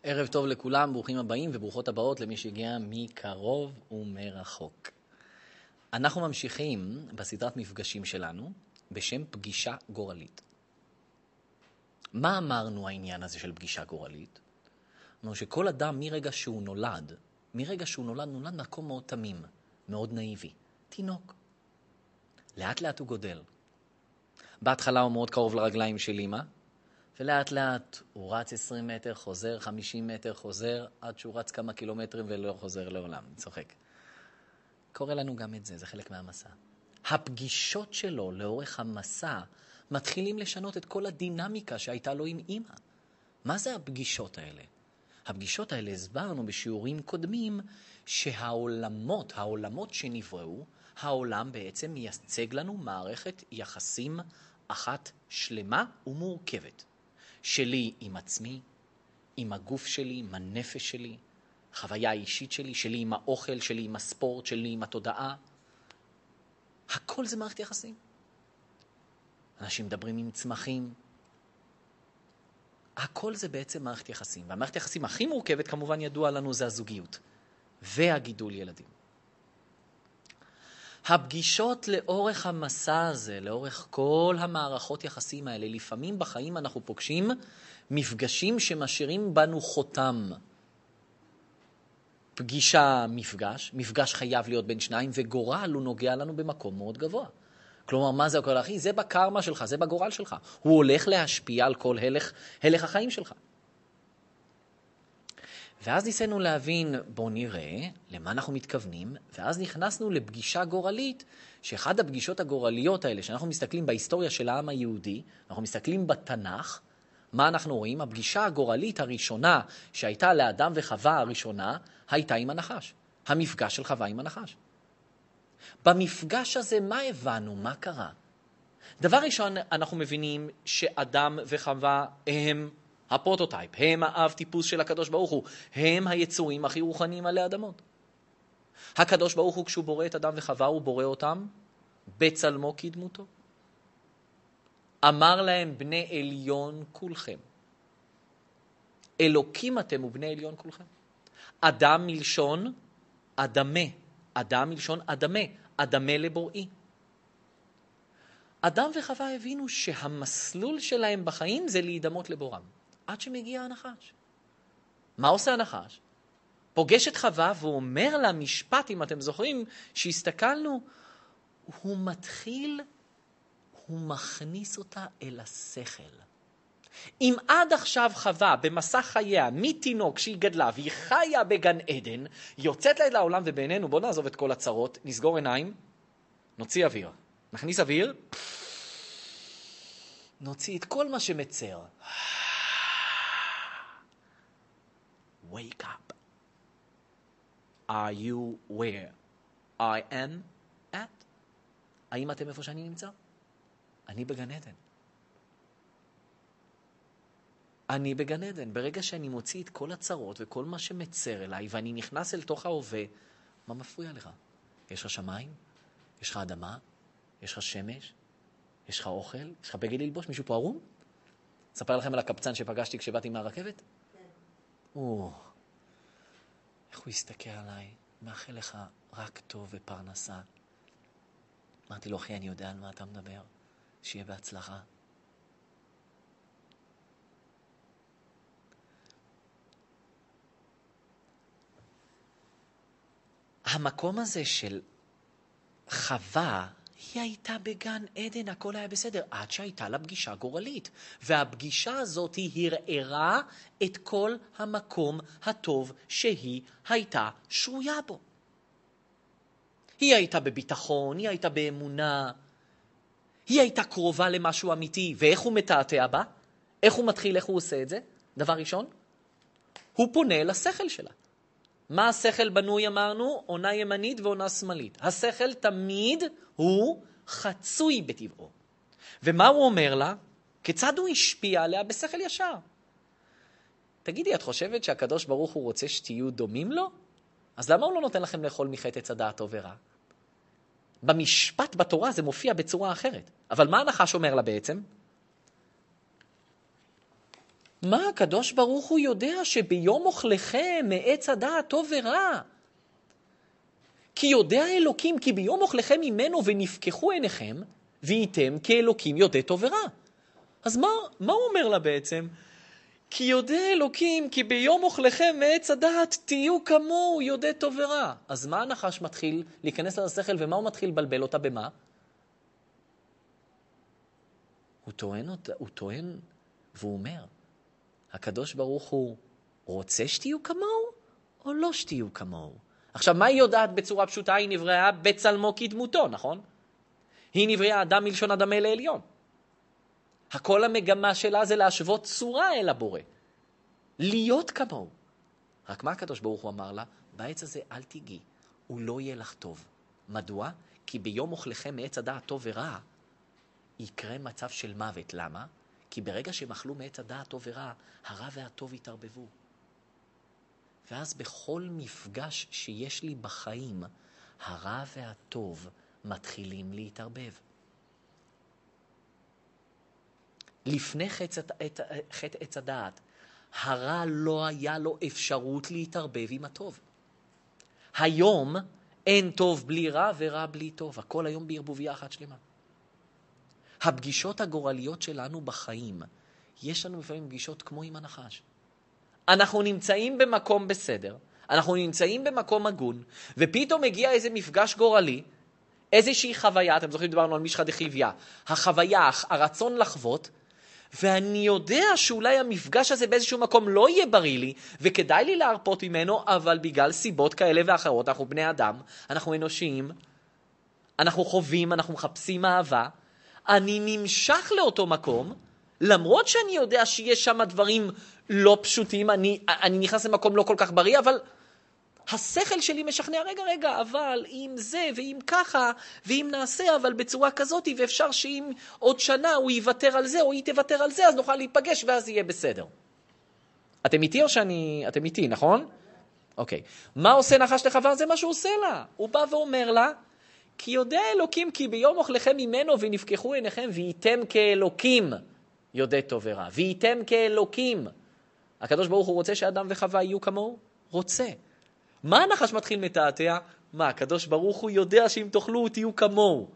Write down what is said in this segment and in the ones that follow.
ערב טוב לכולם, ברוכים הבאים וברוכות הבאות למי שהגיע מקרוב ומרחוק. אנחנו ממשיכים בסדרת מפגשים שלנו בשם פגישה גורלית. מה אמרנו העניין הזה של פגישה גורלית? אמרנו שכל אדם מרגע שהוא נולד, נולד מקום מאוד תמים, מאוד נאיבי, תינוק. לאט לאט הוא גודל. בהתחלה הוא מאוד קרוב לרגליים של אמא, ולאט לאט הוא רץ 20 מטר, חוזר 50 מטר, חוזר, עד שהוא רץ כמה קילומטרים ולא חוזר לעולם. אני צוחק. קורה לנו גם את זה, זה חלק מהמסע. הפגישות שלו לאורך המסע מתחילים לשנות את כל הדינמיקה שהייתה לו עם אמא. מה זה הפגישות האלה? הפגישות האלה הסברנו בשיעורים קודמים העולמות שנבראו, העולם בעצם מייצג לנו מערכת יחסים אחת שלמה ומורכבת. שלי עם עצמי, עם הגוף שלי, עם הנפש שלי, החוויה האישית שלי, שלי עם האוכל, שלי עם הספורט, שלי עם התודעה. הכל זה מערכת יחסים. אנשים מדברים עם צמחים. הכל זה בעצם מערכת יחסים. והמערכת יחסים הכי מורכבת, כמובן ידוע לנו, זה הזוגיות והגידול ילדים. הפגישות לאורך המסע הזה, לאורך כל המערכות יחסים האלה, לפעמים בחיים אנחנו פוגשים מפגשים שמשאירים בנו חותם. מפגש חייב להיות בין שניים, וגורל הוא נוגע לנו במקום מאוד גבוה. כלומר, מה זה הכל אחי? זה בקרמה שלך, זה בגורל שלך. הוא הולך להשפיע על כל הלך החיים שלך. ואז ניסינו להבין, בוא נראה למה אנחנו מתכוונים, ואז נכנסנו לפגישה גורלית, שאחד הפגישות הגורליות האלה, שאנחנו מסתכלים בהיסטוריה של העם היהודי, אנחנו מסתכלים בתנ"ך, מה אנחנו רואים? הפגישה הגורלית הראשונה שהייתה לאדם וחווה הראשונה, הייתה עם הנחש. המפגש של חווה עם הנחש. במפגש הזה מה הבנו? מה קרה? דבר ראשון, אנחנו מבינים שאדם וחווה הם הפרוטוטייפ, הם האב טיפוס של הקדוש ברוך הוא, הם היצורים הכי רוחניים עלי אדמות. הקדוש ברוך הוא כשהוא בורא את אדם וחווה, הוא בורא אותם בצלמו כדמותו. אמר להם בני עליון כולכם. אלוקים אתם ובני עליון כולכם. אדם מלשון אדמה, אדם מלשון אדמה, אדמה לבוראי. אדם וחווה הבינו שהמסלול שלהם בחיים זה להידמות לבורם. עד שמגיע הנחש. מה עושה הנחש? פוגש את חווה והוא אומר לה משפט, אם אתם זוכרים, שהסתכלנו, הוא מכניס אותה אל השכל. אם עד עכשיו חווה במסע חייה, מתינוק שהיא גדלה והיא חיה בגן עדן, יוצאת לה לעולם ובינינו, בוא נעזוב את כל הצרות, נסגור עיניים, נוציא אוויר. נכניס אוויר, נוציא את כל מה שמצר. Wake up. Are you where I am at? האם אתם איפה שאני נמצא? אני בגן עדן. אני בגן עדן. ברגע שאני מוציא את כל הצרות וכל מה שמצר אליי, ואני נכנס אל תוך ההווה, מה מפריע לך? יש לך שמיים? יש לך אדמה? יש לך שמש? יש לך אוכל? יש לך בגד ללבוש? מישהו פה ערום? אספר לכם על הקבצן שפגשתי כשבאתי מהרכבת? איך הוא הסתכל עליי? מאחל לך רק טוב ופרנסה. אמרתי לו, אחי, אני יודע על מה אתה מדבר. שיהיה בהצלחה. המקום הזה של חווה, היא הייתה בגן עדן, הכל היה בסדר, עד שהייתה לה פגישה גורלית. והפגישה הזאת היא הרערה את כל המקום הטוב שהיא הייתה שרויה בו. היא הייתה בביטחון, היא הייתה באמונה, היא הייתה קרובה למשהו אמיתי. ואיך הוא מתעתע בה? איך הוא מתחיל, איך הוא עושה את זה? דבר ראשון, הוא פונה לשכל שלה. מה השכל בנוי אמרנו? עונה ימנית ועונה שמאלית. השכל תמיד הוא חצוי בטבעו. ומה הוא אומר לה? כיצד הוא השפיע עליה בשכל ישר? תגידי, את חושבת שהקדוש ברוך הוא רוצה שתהיו דומים לו? אז למה הוא לא נותן לכם לאכול מחטא עץ הדעת טוב ורע? במשפט בתורה זה מופיע בצורה אחרת. אבל מה הנחש אומר לה בעצם? מה הקדוש ברוך הוא יודע שביום אוכלכם מעץ הדעת טוב ורע? כי יודע אלוקים, כי ביום אוכלכם ממנו ונפקחו עיניכם, והייתם כאלוקים יודע טוב ורע. אז מה הוא אומר לה בעצם? כי יודע אלוקים, כי ביום אוכלכם מעץ הדעת תהיו כמוהו יודע טוב ורע. אז מה הנחש מתחיל להיכנס לה לשכל, ומה הוא מתחיל לבלבל אותה במה? הוא טוען והוא אומר, הקדוש ברוך הוא רוצה שתהיו כמוהו או לא שתהיו כמוהו? עכשיו, מה היא יודעת בצורה פשוטה? היא נבראה בצלמו כדמותו, נכון? היא נבראה אדם מלשון אדם אל העליון. הכל המגמה שלה זה להשוות צורה אל הבורא. להיות כמוהו. רק מה הקדוש ברוך הוא אמר לה? בעץ הזה אל תיגעי, הוא לא יהיה לך טוב. מדוע? כי ביום אוכלכם מעץ הדעת טוב ורע, יקרה מצב של מוות. למה? כי ברגע שהם אכלו מעץ הדעת טוב ורע, הרע והטוב יתערבבו. ואז בכל מפגש שיש לי בחיים, הרע והטוב מתחילים להתערבב. לפני חטא עץ הדעת, הרע לא היה לו אפשרות להתערבב עם הטוב. היום אין טוב בלי רע ורע בלי טוב. הכל היום בערבוביה אחת שלמה. הפגישות הגורליות שלנו בחיים, יש לנו לפעמים פגישות כמו עם הנחש. אנחנו נמצאים במקום בסדר, אנחנו נמצאים במקום הגון, ופתאום מגיע איזה מפגש גורלי, איזושהי חוויה, אתם זוכרים דיברנו על משחא דחיביא, החוויה, הרצון לחוות, ואני יודע שאולי המפגש הזה באיזשהו מקום לא יהיה בריא לי, וכדאי לי להרפות ממנו, אבל בגלל סיבות כאלה ואחרות, אנחנו בני אדם, אנחנו אנושיים, אנחנו חווים, אנחנו מחפשים אהבה, אני נמשך לאותו מקום, למרות שאני יודע שיש שם דברים לא פשוטים, אני נכנס למקום לא כל כך בריא, אבל השכל שלי משכנע, רגע, אבל אם זה ואם ככה, ואם נעשה, אבל בצורה כזאת, ואפשר שאם עוד שנה הוא יוותר על זה, או היא תוותר על זה, אז נוכל להיפגש ואז יהיה בסדר. אתם איתי או אתם איתי, נכון? אוקיי. מה עושה נחש לחווה? זה מה שהוא עושה לה. הוא בא ואומר לה, כי יודע אלוקים, כי ביום אוכלכם ממנו ונפקחו עיניכם, והייתם כאלוקים יודע טוב ורע. והייתם כאלוקים. הקדוש ברוך הוא רוצה שאדם וחווה יהיו כמוהו? רוצה. מה הנחש מתחיל מתעתע? מה, הקדוש ברוך הוא יודע שאם תאכלו תהיו כמוהו.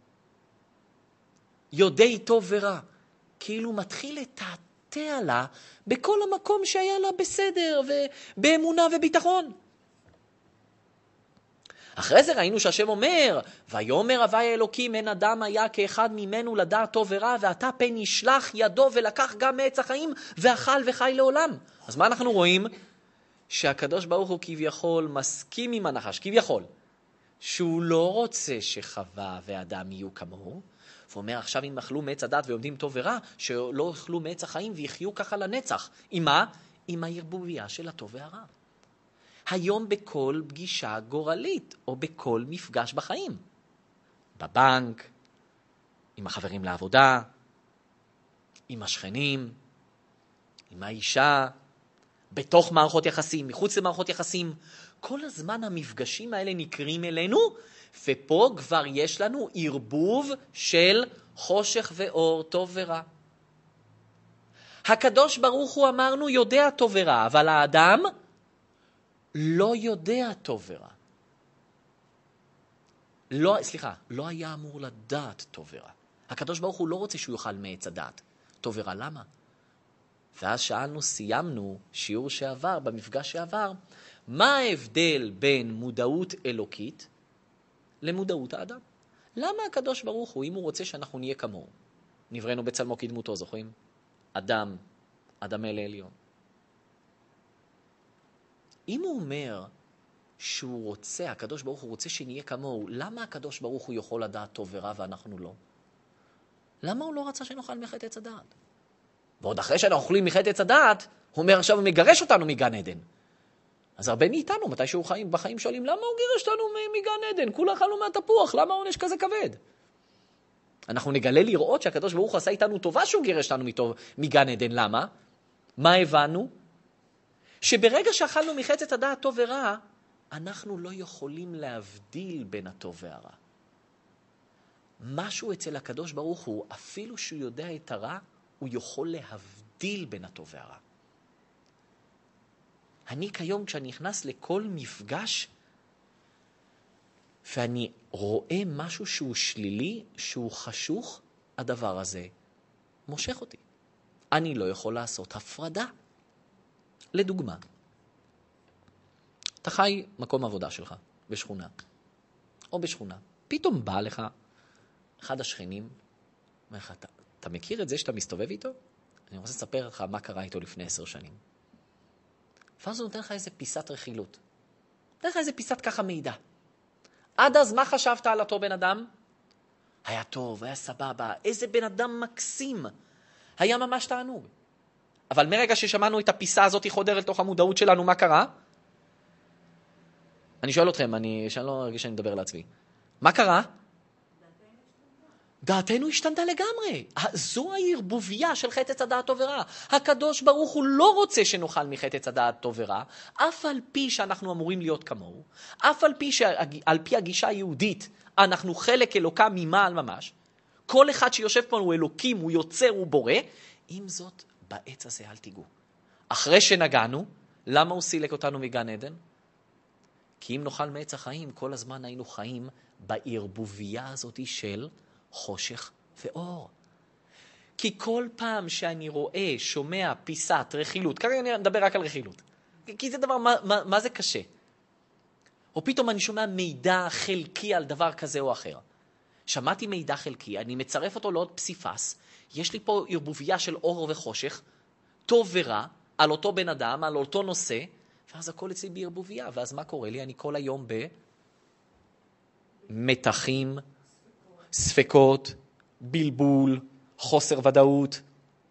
יודע טוב ורע. כאילו מתחיל לתעתע לה בכל המקום שהיה לה בסדר ובאמונה וביטחון. אחרי זה ראינו שהשם אומר, ויאמר הווי אלוקים אין אדם היה כאחד ממנו לדעת טוב ורע, ואתה פן ישלח ידו ולקח גם מעץ החיים ואכל וחי לעולם. אז מה אנחנו רואים? שהקדוש ברוך הוא כביכול מסכים עם הנחש, כביכול, שהוא לא רוצה שחווה ואדם יהיו כמוהו, והוא אומר עכשיו אם אכלו מעץ הדת ועומדים טוב ורע, שלא אכלו מעץ החיים ויחיו ככה לנצח. עם מה? עם הערבוביה של הטוב והרע. היום בכל פגישה גורלית, או בכל מפגש בחיים. בבנק, עם החברים לעבודה, עם השכנים, עם האישה, בתוך מערכות יחסים, מחוץ למערכות יחסים. כל הזמן המפגשים האלה נקרים אלינו, ופה כבר יש לנו ערבוב של חושך ואור, טוב ורע. הקדוש ברוך הוא אמרנו יודע טוב ורע, אבל האדם לא יודע טוב ורע. לא היה אמור לדעת טוב ורע. הקדוש ברוך הוא לא רוצה שהוא יאכל מעץ הדעת. טוב ורע, למה? ואז סיימנו שיעור שעבר, במפגש שעבר, מה ההבדל בין מודעות אלוקית למודעות האדם? למה הקדוש ברוך הוא, אם הוא רוצה שאנחנו נהיה כמוהו, נבראנו בצלמו כדמותו, זוכרים? אדם אל העליון. אם הוא אומר שהוא רוצה, הקדוש ברוך הוא רוצה שנהיה כמוהו, למה הקדוש ברוך הוא יכול לדעת טוב ורע ואנחנו לא? למה הוא לא רצה שנאכל מחטא עץ הדעת? ועוד אחרי שאנחנו אוכלים מחטא עץ הדעת, הוא אומר עכשיו הוא מגרש אותנו מגן עדן. אז הרבה מאיתנו, מתי שהוא חיים, בחיים שואלים, למה הוא גירש אותנו מגן עדן? כולה אכלנו מהתפוח, למה העונש כזה כבד? אנחנו נגלה לראות שהקדוש ברוך הוא עשה איתנו טובה שהוא גירש אותנו מגן עדן. למה? מה הבנו? שברגע שאכלנו מחטא עץ הדעת טוב ורע, אנחנו לא יכולים להבדיל בין הטוב והרע. משהו אצל הקדוש ברוך הוא, אפילו שהוא יודע את הרע, הוא יכול להבדיל בין הטוב והרע. אני כיום כשאני נכנס לכל מפגש, ואני רואה משהו שהוא שלילי, שהוא חשוך, הדבר הזה מושך אותי. אני לא יכול לעשות הפרדה. לדוגמה, אתה חי מקום עבודה שלך, בשכונה, או בשכונה. פתאום בא לך אחד השכנים, אומר לך, אתה מכיר את זה שאתה מסתובב איתו? אני רוצה לספר לך מה קרה איתו לפני 10 שנים. ואז הוא נותן לך איזה פיסת רכילות. נותן לך איזה פיסת ככה מידע. עד אז מה חשבת על אותו בן אדם? היה טוב, היה סבבה, איזה בן אדם מקסים. היה ממש תענוג. אבל מרגע ששמענו את הפיסה הזאת חודר לתוך המודעות שלנו, מה קרה? אני שואל אתכם, שאני לא ארגיש שאני מדבר לעצמי. מה קרה? דעתנו השתנתה לגמרי. זו הערבוביה של חטא עץ הדעת טוב ורע. הקדוש ברוך הוא לא רוצה שנאכל מחטא עץ הדעת טוב ורע, אף על פי שאנחנו אמורים להיות כמוהו, אף על פי שעל פי הגישה היהודית אנחנו חלק אלוקה ממעל ממש, כל אחד שיושב פה הוא אלוקים, הוא יוצר, הוא בורא, עם זאת בעץ הזה אל תיגעו. אחרי שנגענו, למה הוא סילק אותנו מגן עדן? כי אם נאכל מעץ החיים, כל הזמן היינו חיים בערבוביה הזאת של חושך ואור. כי כל פעם שאני רואה, שומע פיסת רכילות, כרגע אני מדבר רק על רכילות, כי זה דבר, מה זה קשה? או פתאום אני שומע מידע חלקי על דבר כזה או אחר. שמעתי מידע חלקי, אני מצרף אותו לעוד פסיפס, יש לי פה ערבוביה של אור וחושך, טוב ורע, על אותו בן אדם, על אותו נושא, ואז הכל אצלי בערבוביה, ואז מה קורה לי? אני כל היום במתחים, ספקות, בלבול, חוסר ודאות.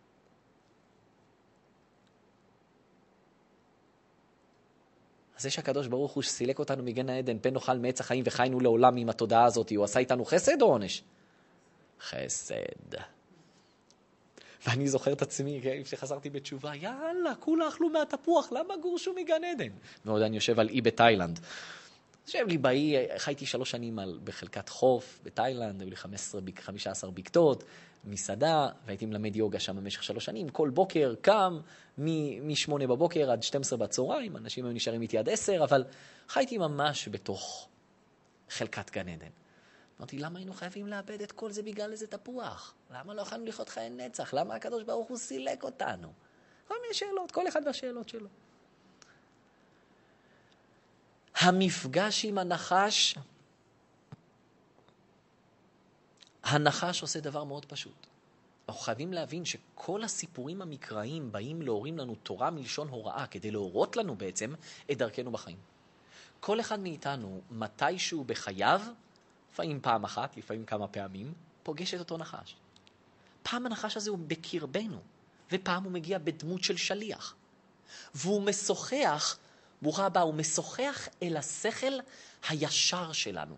אז זה שהקדוש ברוך הוא שסילק אותנו מגן העדן, פן נאכל מעץ החיים וחיינו לעולם עם התודעה הזאת, הוא עשה איתנו חסד או עונש? חסד. ואני זוכר את עצמי, כשחזרתי בתשובה, יאללה, כולה אכלו מהתפוח, למה גורשו מגן עדן? ועוד אני יושב על אי בתאילנד. יושב לי באי, חייתי 3 שנים בחלקת חוף בתאילנד, היו לי 15 בקתות, מסעדה, והייתי מלמד יוגה שם במשך 3 שנים. כל בוקר קם, מ-8 בבוקר עד 12 בצהריים, אנשים היו נשארים איתי עד 10, אבל חייתי ממש בתוך חלקת גן עדן. אמרתי, למה היינו חייבים לאבד את כל זה בגלל איזה תפוח? למה לא יכולנו לחיות חיי נצח? למה הקדוש ברוך הוא סילק אותנו? כל מיני שאלות, כל אחד והשאלות שלו. המפגש עם הנחש עושה דבר מאוד פשוט. אנחנו חייבים להבין שכל הסיפורים המקראיים באים להורים לנו תורה מלשון הוראה, כדי להורות לנו בעצם את דרכנו בחיים. כל אחד מאיתנו, מתישהו בחייו, לפעמים פעם אחת, לפעמים כמה פעמים, פוגש את אותו נחש. פעם הנחש הזה הוא בקרבנו, ופעם הוא מגיע בדמות של שליח. והוא משוחח, ברוכה הבאה, הוא משוחח אל השכל הישר שלנו.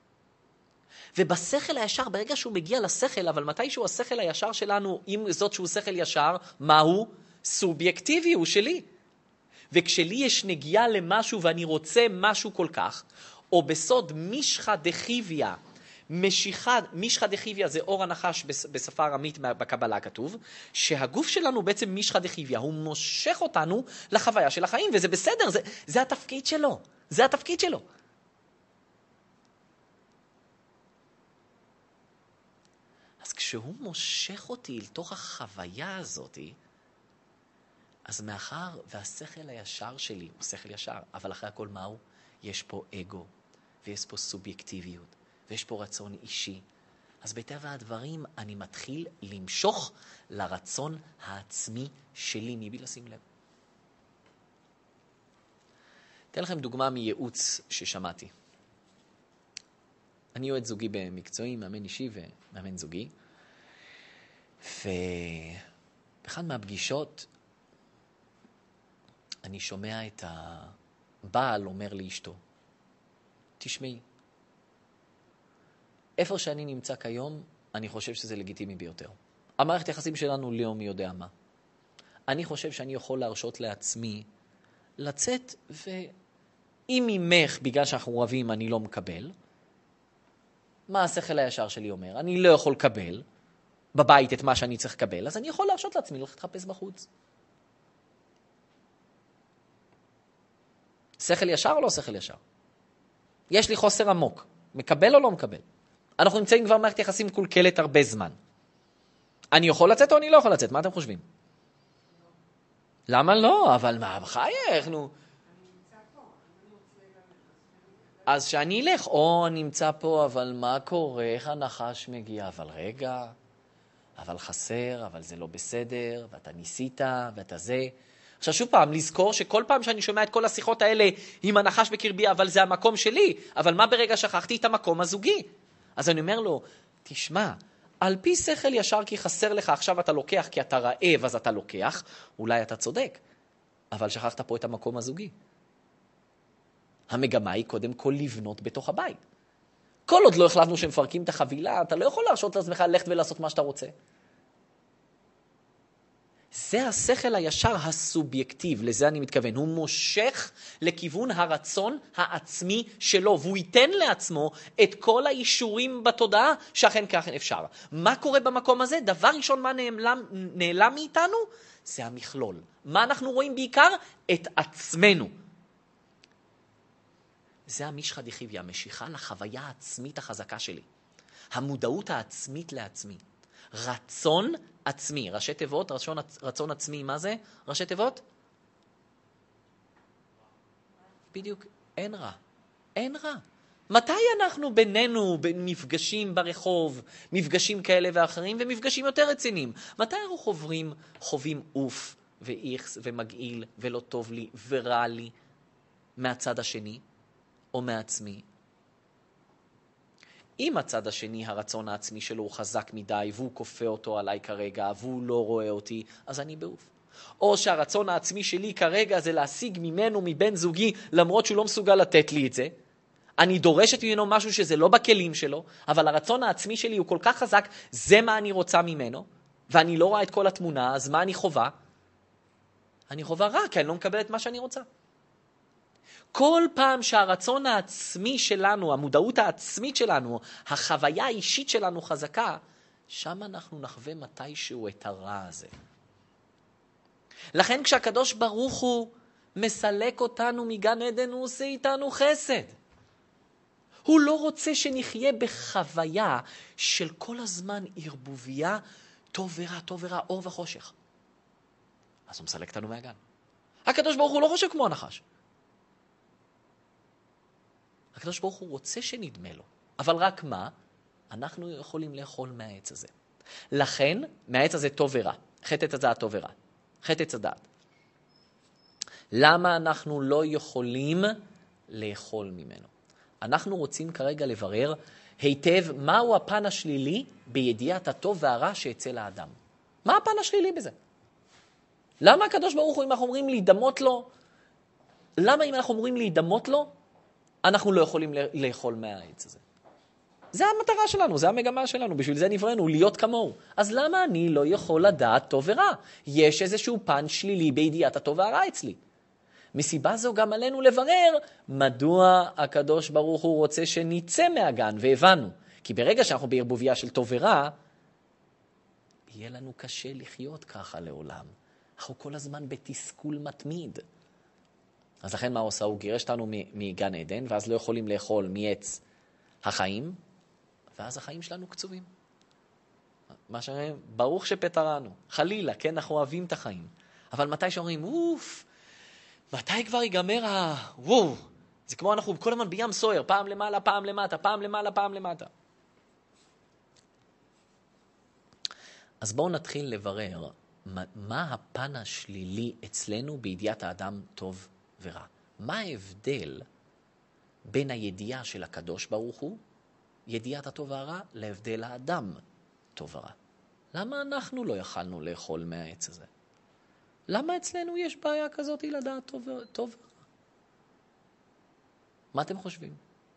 ובשכל הישר, ברגע שהוא מגיע לשכל, אבל מתישהו השכל הישר שלנו, אם זאת שהוא שכל ישר, מהו? סובייקטיבי, הוא שלי. וכשלי יש נגיעה למשהו ואני רוצה משהו כל כך, או בסוד מישחא דחיביא, מישחא דחיביא זה אור הנחש בשפה ארמית בקבלה כתוב, שהגוף שלנו בעצם מישחא דחיביא, הוא מושך אותנו לחוויה של החיים, וזה בסדר, זה התפקיד שלו, זה התפקיד שלו. אז כשהוא מושך אותי לתוך החוויה הזאת, אז מאחר והשכל הישר שלי הוא שכל ישר, אבל אחרי הכל מהו? יש פה אגו, ויש פה סובייקטיביות, ויש פה רצון אישי. אז בטבע הדברים אני מתחיל למשוך לרצון העצמי שלי, מבלי לשים לב. אתן לכם דוגמה מייעוץ ששמעתי. אני יועץ זוגי במקצועי, מאמן אישי ומאמן זוגי. ובאחד מהפגישות אני שומע את הבעל אומר לאשתו, תשמעי, איפה שאני נמצא כיום, אני חושב שזה לגיטימי ביותר. המערכת יחסים שלנו לא מי יודע מה. אני חושב שאני יכול להרשות לעצמי לצאת, ואם ממך, בגלל שאנחנו רבים, אני לא מקבל, מה השכל הישר שלי אומר? אני לא יכול לקבל, בבית את מה שאני צריך לקבל, אז אני יכול להרשות לעצמי ללכת לחפש בחוץ. שכל ישר או לא שכל ישר? יש לי חוסר עמוק. מקבל או לא מקבל? אנחנו נמצאים כבר מערכת יחסים קולקלת הרבה זמן. אני יכול לצאת או אני לא יכול לצאת? מה אתם חושבים? למה לא? אבל מה, בחייך, נו. אז שאני אלך, או נמצא פה, אבל מה קורה? איך הנחש מגיע? אבל רגע, אבל חסר, אבל זה לא בסדר, ואתה ניסית, ואתה זה. עכשיו שוב פעם, לזכור שכל פעם שאני שומע את כל השיחות האלה עם הנחש בקרבי, אבל זה המקום שלי, אבל מה ברגע שכחתי את המקום הזוגי? אז אני אומר לו, תשמע, על פי שכל ישר כי חסר לך, עכשיו אתה לוקח כי אתה רעב, אז אתה לוקח, אולי אתה צודק, אבל שכחת פה את המקום הזוגי. המגמה היא קודם כל לבנות בתוך הבית. כל עוד לא החלטנו שמפרקים את החבילה, אתה לא יכול להרשות לעצמך ללכת ולעשות מה שאתה רוצה. זה השכל הישר הסובייקטיב, לזה אני מתכוון. הוא מושך לכיוון הרצון העצמי שלו, והוא ייתן לעצמו את כל האישורים בתודעה שאכן כך אפשר. מה קורה במקום הזה? דבר ראשון, מה נעלם מאיתנו? זה המכלול. מה אנחנו רואים בעיקר? את עצמנו. זה המשחא דחיביא, המשיכה לחוויה העצמית החזקה שלי. המודעות העצמית לעצמי. רצון עצמי, ראשי תיבות, רצון עצמי, מה זה? ראשי תיבות? בדיוק, אין רע. אין רע. מתי אנחנו בינינו מפגשים ברחוב, מפגשים כאלה ואחרים, ומפגשים יותר רציניים? מתי אנחנו חווים אוף ואיכס ומגעיל ולא טוב לי ורע לי מהצד השני או מעצמי? אם הצד השני, הרצון העצמי שלו הוא חזק מדי, והוא כופה אותו עליי כרגע, והוא לא רואה אותי, אז אני באוף. או שהרצון העצמי שלי כרגע זה להשיג ממנו, מבן זוגי, למרות שהוא לא מסוגל לתת לי את זה. אני דורשת ממנו משהו שזה לא בכלים שלו, אבל הרצון העצמי שלי הוא כל כך חזק, זה מה אני רוצה ממנו, ואני לא רואה את כל התמונה, אז מה אני חובה? אני חובה רע, כי אני לא מקבל את מה שאני רוצה. כל פעם שהרצון העצמי שלנו, המודעות העצמית שלנו, החוויה האישית שלנו חזקה, שם אנחנו נחווה מתישהו את הרע הזה. לכן כשהקדוש ברוך הוא מסלק אותנו מגן עדן, הוא עושה איתנו חסד. הוא לא רוצה שנחיה בחוויה של כל הזמן ערבוביה, טוב ורע, טוב ורע, אור וחושך. אז הוא מסלק אותנו מהגן. הקדוש ברוך הוא לא חושב כמו הנחש. הקדוש ברוך הוא רוצה שנדמה לו. אבל רק מה? אנחנו יכולים לאכול מהעץ הזה. לכן, מהעץ הזה טוב ורע. חטא עץ הדעת טוב ורע. חטא עץ הדעת. למה אנחנו לא יכולים לאכול ממנו? אנחנו רוצים כרגע לברר היטב מהו הפן השלילי בידיעת הטוב והרע שיצא לאדם. מה הפן השלילי בזה? למה הקדוש ברוך הוא, אם אנחנו אומרים להידמות לו, למה אם אנחנו אומרים להידמות לו, אנחנו לא יכולים לאכול מהעץ הזה? זה המטרה שלנו, זה המגמה שלנו, בשביל זה נבראנו, להיות כמוהו. אז למה אני לא יכול לדעת טוב ורע? יש איזשהו פן שלילי בידיעת הטוב והרע אצלי. מסיבה זו גם עלינו לברר מדוע הקדוש ברוך הוא רוצה שניצא מהגן, והבנו. כי ברגע שאנחנו בערבוביה של טוב ורע, יהיה לנו קשה לחיות ככה לעולם. אנחנו כל הזמן בתסכול מתמיד. אז לכן מה עושה? הוא גירש אותנו מגן עדן, ואז לא יכולים לאכול מעץ החיים, ואז החיים שלנו קצובים. מה שאומרים, ברוך שפטרנו. חלילה, כן, אנחנו אוהבים את החיים. אבל מתי שאומרים, אוף, מתי כבר ייגמר וואו, זה כמו אנחנו כל הזמן בים סוער, פעם למעלה, פעם למטה, פעם למעלה, פעם למטה. אז בואו נתחיל לברר מה הפן השלילי אצלנו בידיעת האדם טוב ורע. מה ההבדל בין הידיעה של הקדוש ברוך הוא, ידיעת הטוב והרע, להבדל האדם טוב ורע? למה אנחנו לא יכלנו לאכול מהעץ הזה? למה אצלנו יש בעיה כזאת לדעת טוב ורע? מה אתם חושבים?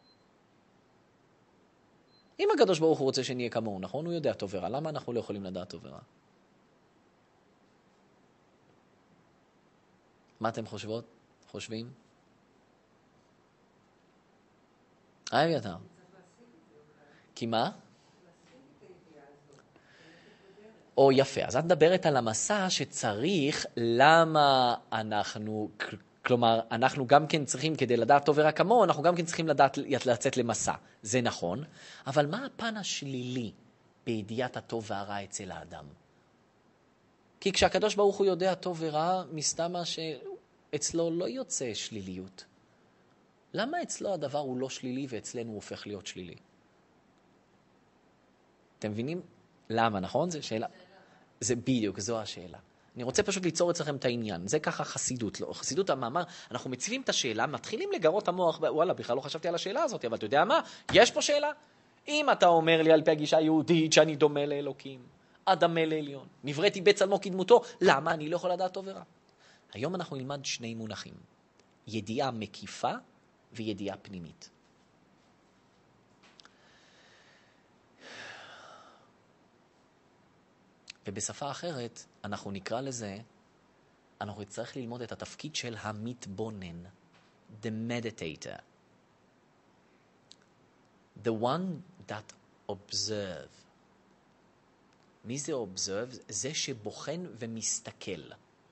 אם הקדוש ברוך הוא רוצה שנהיה כמוהו, נכון? הוא יודע טוב ורע. למה אנחנו לא יכולים לדעת טוב ורע? מה אתם חושבים? אביתר. כי מה? או יפה, אז את מדברת על המסע שצריך, למה אנחנו, כלומר, אנחנו גם כן צריכים, כדי לדעת טוב ורע כמוהו, אנחנו גם כן צריכים לדעת לצאת למסע. זה נכון, אבל מה הפן השלילי בידיעת הטוב והרע אצל האדם? כי כשהקדוש ברוך הוא יודע טוב ורע, מסתמה שאצלו לא יוצא שליליות. למה אצלו הדבר הוא לא שלילי ואצלנו הוא הופך להיות שלילי? אתם מבינים? למה, נכון? זו שאלה. זה בדיוק, זו השאלה. אני רוצה פשוט ליצור אצלכם את העניין. זה ככה חסידות. לא, חסידות המאמר, אנחנו מציבים את השאלה, מתחילים לגרות המוח, וואלה, בכלל לא חשבתי על השאלה הזאת, אבל אתה יודע מה? יש פה שאלה. אם אתה אומר לי על פי הגישה היהודית שאני דומה לאלוקים, אדמה לעליון, נבראתי בצלמו כדמותו, למה אני לא יכול לדעת טוב ורע? היום אנחנו נלמד שני מונחים. ידיעה מקיפה וידיעה פנימית. ובשפה אחרת אנחנו נקרא לזה, אנחנו נצטרך ללמוד את התפקיד של המתבונן, the meditator, the one that observe. מי זה observe? זה שבוחן ומסתכל.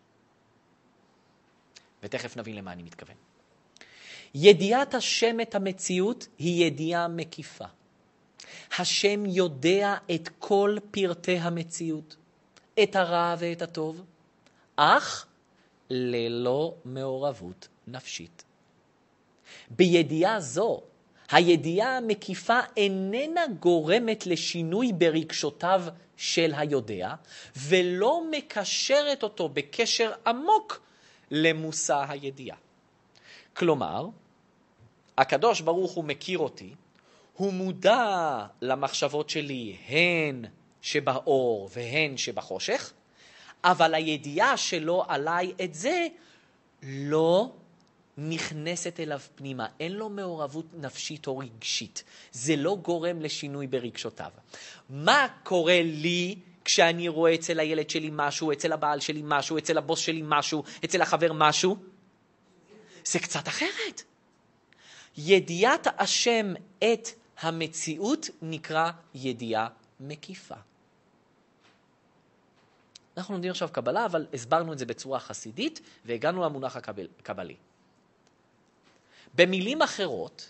ותכף נבין למה אני מתכוון. ידיעת השם את המציאות היא ידיעה מקיפה. השם יודע את כל פרטי המציאות, את הרע ואת הטוב, אך ללא מעורבות נפשית. בידיעה זו, הידיעה המקיפה איננה גורמת לשינוי ברגשותיו של היודע, ולא מקשרת אותו בקשר עמוק למושא הידיעה. כלומר, הקדוש ברוך הוא מכיר אותי, הוא מודע למחשבות שלי, הן שבאור והן שבחושך, אבל הידיעה שלו עליי את זה לא נכנסת אליו פנימה, אין לו מעורבות נפשית או רגשית. זה לא גורם לשינוי ברגשותיו. מה קורה לי כשאני רואה אצל הילד שלי משהו, אצל הבעל שלי משהו, אצל הבוס שלי משהו, אצל החבר משהו? זה קצת אחרת. ידיעת השם את המציאות נקרא ידיעה מקיפה. אנחנו לומדים עכשיו קבלה, אבל הסברנו את זה בצורה חסידית, והגענו למונח הקבלי. במילים אחרות,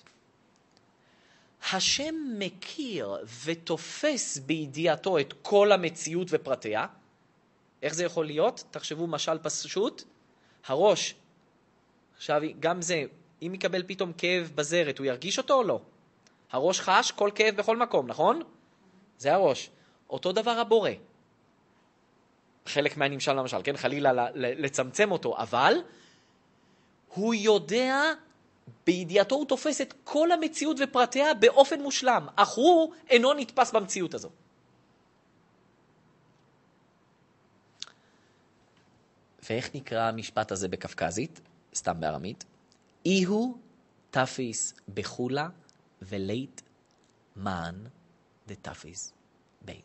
השם מכיר ותופס בידיעתו את כל המציאות ופרטיה. איך זה יכול להיות? תחשבו משל פשוט. הראש, עכשיו גם זה, אם יקבל פתאום כאב בזרת, הוא ירגיש אותו או לא? הראש חש כל כאב בכל מקום, נכון? זה הראש. אותו דבר הבורא. חלק מהנמשל למשל, כן? חלילה לצמצם אותו, אבל הוא יודע, בידיעתו הוא תופס את כל המציאות ופרטיה באופן מושלם, אך הוא אינו נתפס במציאות הזו. ואיך נקרא המשפט הזה בקפקזית? סתם בארמית. איהו תפיס בחולה ולית מן דתפיס בי.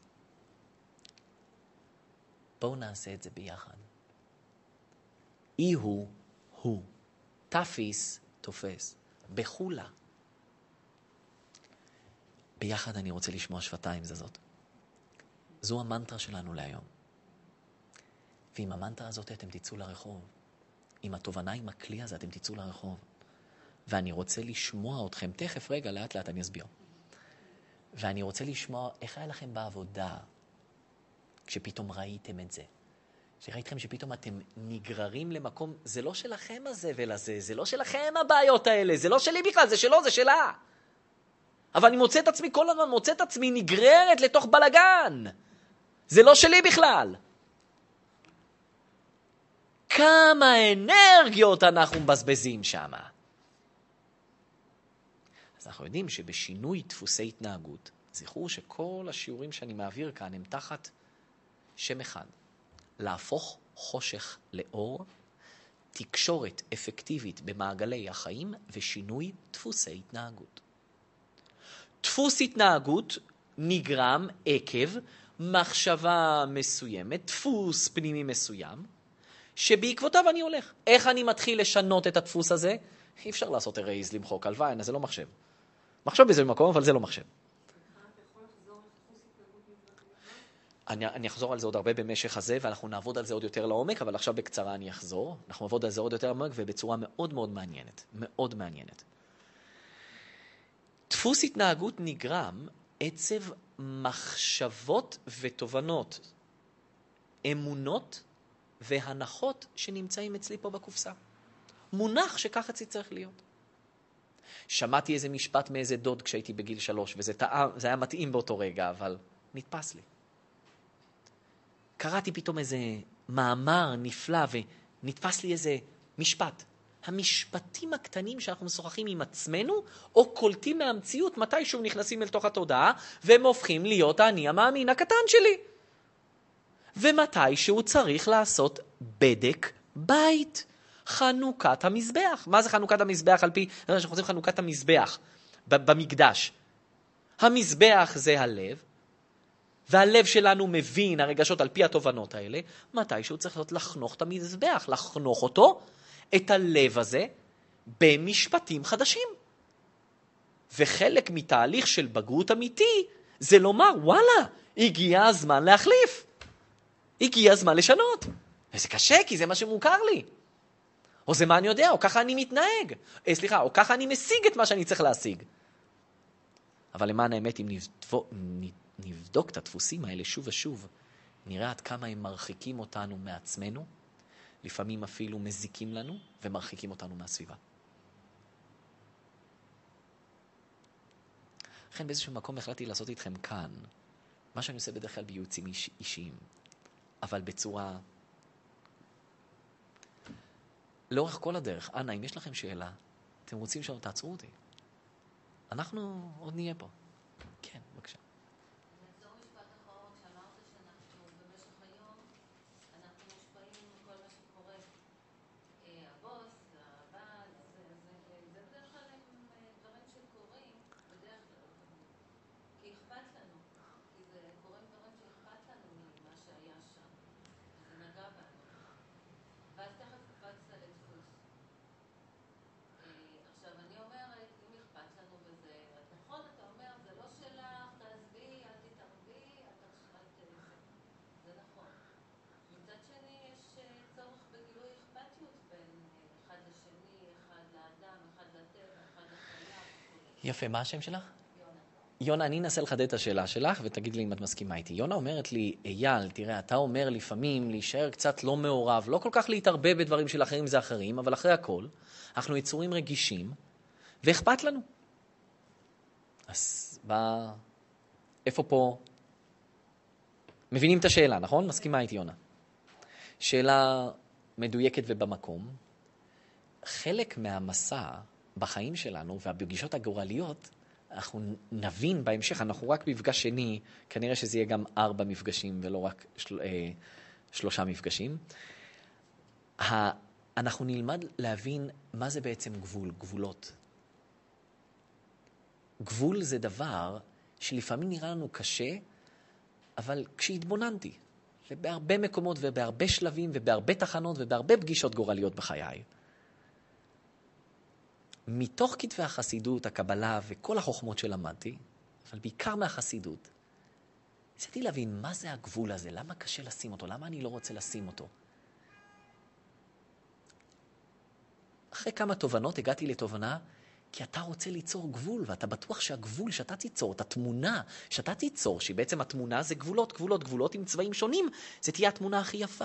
בואו נעשה את זה ביחד. איהו הוא, תפיס תופס, בחולה. ביחד אני רוצה לשמוע שפתיים זזות. זו המנטרה שלנו להיום. ועם המנטרה הזאת אתם תצאו לרחוב. עם התובנה, עם הכלי הזה אתם תצאו לרחוב. ואני רוצה לשמוע אתכם, תכף רגע, לאט לאט אני אסביר. ואני רוצה לשמוע איך היה לכם בעבודה, כשפתאום ראיתם את זה. שראיתכם שפתאום אתם נגררים למקום, זה לא שלכם הזבל הזה, זה לא שלכם הבעיות האלה, זה לא שלי בכלל, זה שלו, זה שלה. אבל אני מוצא את עצמי כל הזמן, מוצא את עצמי נגררת לתוך בלגן. זה לא שלי בכלל. כמה אנרגיות אנחנו מבזבזים שם. אז אנחנו יודעים שבשינוי דפוסי התנהגות, זכרו שכל השיעורים שאני מעביר כאן הם תחת שם אחד. להפוך חושך לאור, תקשורת אפקטיבית במעגלי החיים ושינוי דפוסי התנהגות. דפוס התנהגות נגרם עקב מחשבה מסוימת, דפוס פנימי מסוים, שבעקבותיו אני הולך. איך אני מתחיל לשנות את הדפוס הזה? אי אפשר לעשות הרייז, למחוק הלוואי, זה לא מחשב. מחשב בזה במקום, אבל זה לא מחשב. אני אחזור על זה עוד הרבה במשך הזה, ואנחנו נעבוד על זה עוד יותר לעומק, אבל עכשיו בקצרה אני אחזור. אנחנו נעבוד על זה עוד יותר לעומק, ובצורה מאוד מאוד מעניינת. מאוד מעניינת. דפוס התנהגות נגרם עצב מחשבות ותובנות, אמונות והנחות שנמצאים אצלי פה בקופסה. מונח שככה צריך להיות. שמעתי איזה משפט מאיזה דוד כשהייתי בגיל 3, וזה היה מתאים באותו רגע, אבל נתפס לי. קראתי פתאום איזה מאמר נפלא, ונתפס לי איזה משפט. המשפטים הקטנים שאנחנו משוחחים עם עצמנו, או קולטים מהמציאות מתישהו נכנסים אל תוך התודעה, והם הופכים להיות האני המאמין הקטן שלי. ומתישהו צריך לעשות בדק בית. חנוכת המזבח. מה זה חנוכת המזבח? על פי, אנחנו רוצים חנוכת המזבח במקדש. המזבח זה הלב, והלב שלנו מבין הרגשות על פי התובנות האלה, מתישהו צריך להיות לחנוך את המזבח, לחנוך אותו, את הלב הזה, במשפטים חדשים. וחלק מתהליך של בגרות אמיתי, זה לומר, וואלה, הגיע הזמן להחליף. הגיע הזמן לשנות. וזה קשה, כי זה מה שמוכר לי. או זה מה אני יודע, או ככה אני מתנהג. או ככה אני משיג את מה שאני צריך להשיג. אבל למען האמת, אם נבדוק את הדפוסים האלה שוב ושוב, נראה עד כמה הם מרחיקים אותנו מעצמנו, לפעמים אפילו מזיקים לנו, ומרחיקים אותנו מהסביבה. לכן באיזשהו מקום החלטתי לעשות איתכם כאן, מה שאני עושה בדרך כלל בייעוצים אישיים, אבל בצורה לאורך כל הדרך. אנא, אם יש לכם שאלה, אתם רוצים שלא תעצרו אותי. אנחנו עוד נהיה פה. כן, בבקשה. נחזור משפט אחרון, שאמרת שאנחנו במשך היום, אנחנו מושפעים מכל מה שקורה. הבוס, הבעל, זה בדרך כלל הם דברים שקורים, בדרך כלל, כי אכפת לנו. כי זה קורים דברים שאכפת לנו ממה שהיה שם. זה נגע בנו. ואז תכף קפצת לדפוס. עכשיו, אני אומרת, אם אכפת לנו בזה, נכון, אתה אומר, זה לא שלך, תעזבי, אל תתערבי, זה נכון. מצד שני, יש צורך בגילוי אכפתיות בין אחד לשני, אחד לאדם, אחד לטבע, אחד לחיה. יפה, מה השם שלך? יונה. יונה, אני אנסה לחדד את השאלה שלך, ותגיד לי אם את מסכימה איתי. יונה אומרת לי, אייל, תראה, אתה אומר לפעמים להישאר קצת לא מעורב, לא כל כך להתערבב בדברים של אחרים זה אחרים, אבל אחרי הכל, אנחנו יצורים רגישים, ואכפת לנו. אז איפה פה? מבינים את השאלה, נכון? מסכימה איתי, יונה. שאלה מדויקת ובמקום. חלק מהמסע בחיים שלנו והפגישות הגורליות, אנחנו נבין בהמשך, אנחנו רק מפגש שני, כנראה שזה יהיה גם 4 מפגשים ולא רק 3 מפגשים. אנחנו נלמד להבין מה זה בעצם גבול, גבולות. גבול זה דבר שלפעמים נראה לנו קשה, אבל כשהתבוננתי, ובהרבה מקומות ובהרבה שלבים ובהרבה תחנות ובהרבה פגישות גורליות בחיי, מתוך כתבי החסידות, הקבלה וכל החוכמות שלמדתי, אבל בעיקר מהחסידות, ניסיתי להבין מה זה הגבול הזה, למה קשה לשים אותו, למה אני לא רוצה לשים אותו. אחרי כמה תובנות הגעתי לתובנה, כי אתה רוצה ליצור גבול, ואתה בטוח שהגבול שאתה תיצור, את התמונה שאתה תיצור, שהיא בעצם התמונה זה גבולות, גבולות, גבולות עם צבעים שונים, זה תהיה התמונה הכי יפה.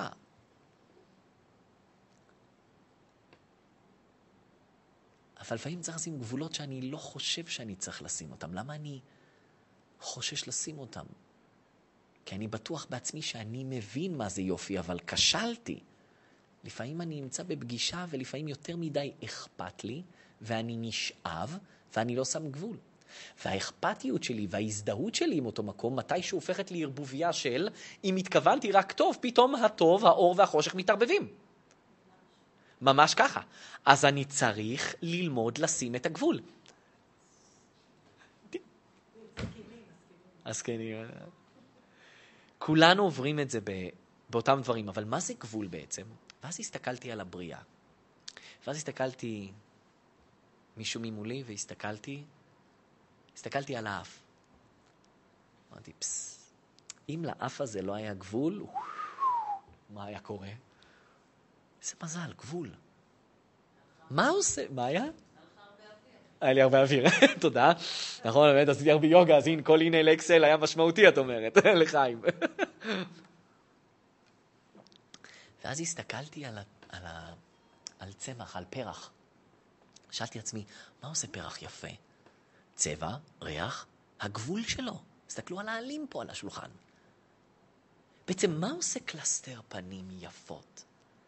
אבל לפעמים צריך לשים גבולות שאני לא חושב שאני צריך לשים אותם. למה אני חושש לשים אותם? כי אני בטוח בעצמי שאני מבין מה זה יופי, אבל כשלתי. לפעמים אני נמצא בפגישה ולפעמים יותר מדי אכפת לי, ואני נשאב ואני לא שם גבול. והאכפתיות שלי וההזדהות שלי עם אותו מקום, מתישהו הופכת לערבוביה של, אם התכוונתי רק טוב, פתאום הטוב, האור והחושך מתערבבים. ממש ככה. אז אני צריך ללמוד לשים את הגבול. אז כן, כולנו עוברים את זה באותם דברים, אבל מה זה גבול בעצם? ואז הסתכלתי על הבריאה. ואז הסתכלתי מישהו ממולי והסתכלתי על האף. אמרתי, אם לאף הזה לא היה גבול, מה היה קורה? איזה מזל, גבול. מה עושה? מה היה? היה לי הרבה אוויר, תודה. נכון, באמת, עשיתי הרבה יוגה, אז הנה, כל הנה לאקסל היה משמעותי, את אומרת, לחיים. ואז הסתכלתי על צמח, על פרח. שאלתי עצמי, מה עושה פרח יפה? צבע, ריח, הגבול שלו. הסתכלו על העלים פה על השולחן. בעצם, מה עושה קלסטר פנים יפות?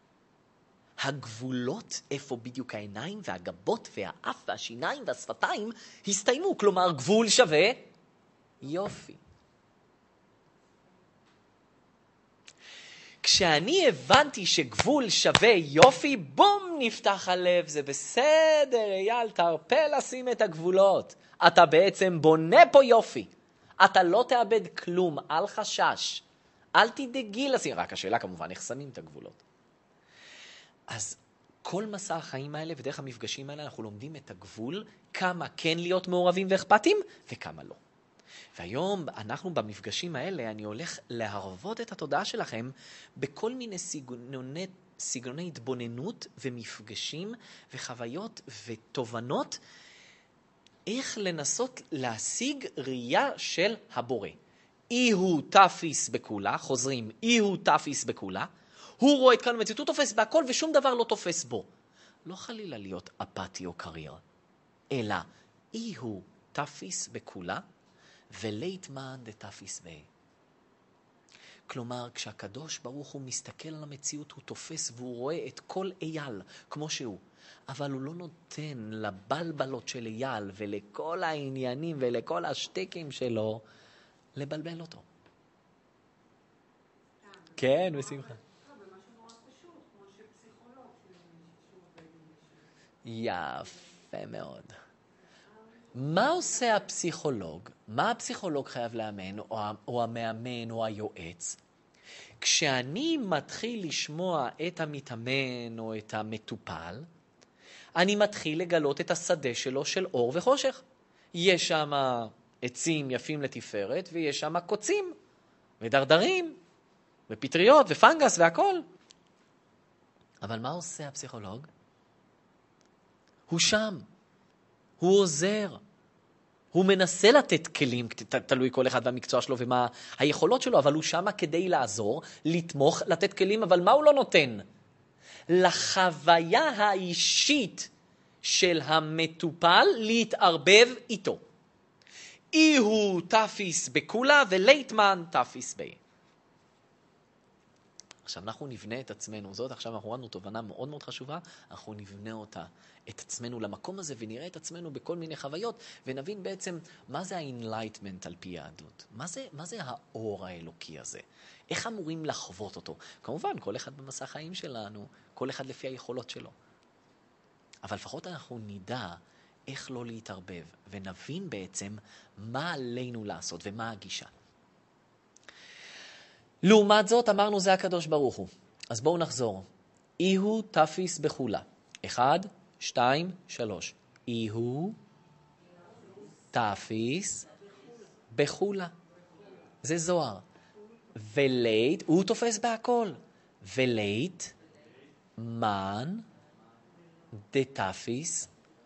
הגבולות, איפה בדיוק העיניים והגבות והאף והשיניים והשפתיים, הסתיימו. כלומר, גבול שווה יופי. כשאני הבנתי שגבול שווה יופי, בום, נפתח הלב. זה בסדר, אייל, תרפה לשים את הגבולות. אתה בעצם בונה פה יופי. אתה לא תאבד כלום, אל חשש. אל תדאגי לשים. רק השאלה כמובן, איך שמים את הגבולות. אז כל מסע החיים האלה ודרך המפגשים האלה אנחנו לומדים את הגבול, כמה כן להיות מעורבים ואכפתים וכמה לא. והיום אנחנו במפגשים האלה, אני הולך להרבות את התודעה שלכם בכל מיני סגנוני התבוננות ומפגשים וחוויות ותובנות, איך לנסות להשיג ראייה של הבורא. אי הוא תפיס בכולה, חוזרים, אי הוא תפיס בכולה, הוא רואה את כאן המציאות, הוא תופס בהכל ושום דבר לא תופס בו. לא חלילה להיות אפתי או קרייר, אלא אי הוא תפיס בכולה, ולית מן דתפיס בי. כלומר, כשהקדוש ברוך הוא מסתכל על המציאות, הוא תופס והוא רואה את כל אייל כמו שהוא. אבל הוא לא נותן לבלבלות של אייל ולכל העניינים ולכל השטקים שלו לבלבל אותו. כן, בשמחה. יפה מאוד. מה עושה הפסיכולוג? מה הפסיכולוג חייב לאמן, או המאמן, או היועץ? כשאני מתחיל לשמוע את המתאמן או את המטופל, אני מתחיל לגלות את השדה שלו של אור וחושך. יש שם עצים יפים לתפארת, ויש שם קוצים, ודרדרים, ופטריות, ופנגס, והכל. אבל מה עושה הפסיכולוג? הוא שם. הוא עוזר. הוא מנסה לתת כלים, תלוי כל אחד במקצוע שלו ומה היכולות שלו, אבל הוא שם כדי לעזור, לתמוך, לתת כלים, אבל מה הוא לא נותן? לחוויה האישית של המטופל להתערבב איתו. אי הוא תפיס בכולה ולייטמן תפיס בי. עכשיו אנחנו נבנה את עצמנו, זאת עכשיו אנחנו ראינו תובנה מאוד מאוד חשובה, אנחנו נבנה אותה, את עצמנו למקום הזה ונראה את עצמנו בכל מיני חוויות, ונבין בעצם מה זה ה-enlightenment על פי יהדות, מה זה האור האלוקי הזה, איך אמורים לחוות אותו. כמובן כל אחד במסע החיים שלנו, כל אחד לפי היכולות שלו. אבל לפחות אנחנו נדע איך לא להתערבב, ונבין בעצם מה עלינו לעשות ומה הגישה. לעומת זאת, אמרנו זה הקדוש ברוך הוא. אז בואו נחזור. אי הוא תפיס בכולה. 1, 2, 3. אי הוא תפיס בכולה. זה זוהר. ולית, הוא תופס בהכל. ולית מן דתפיס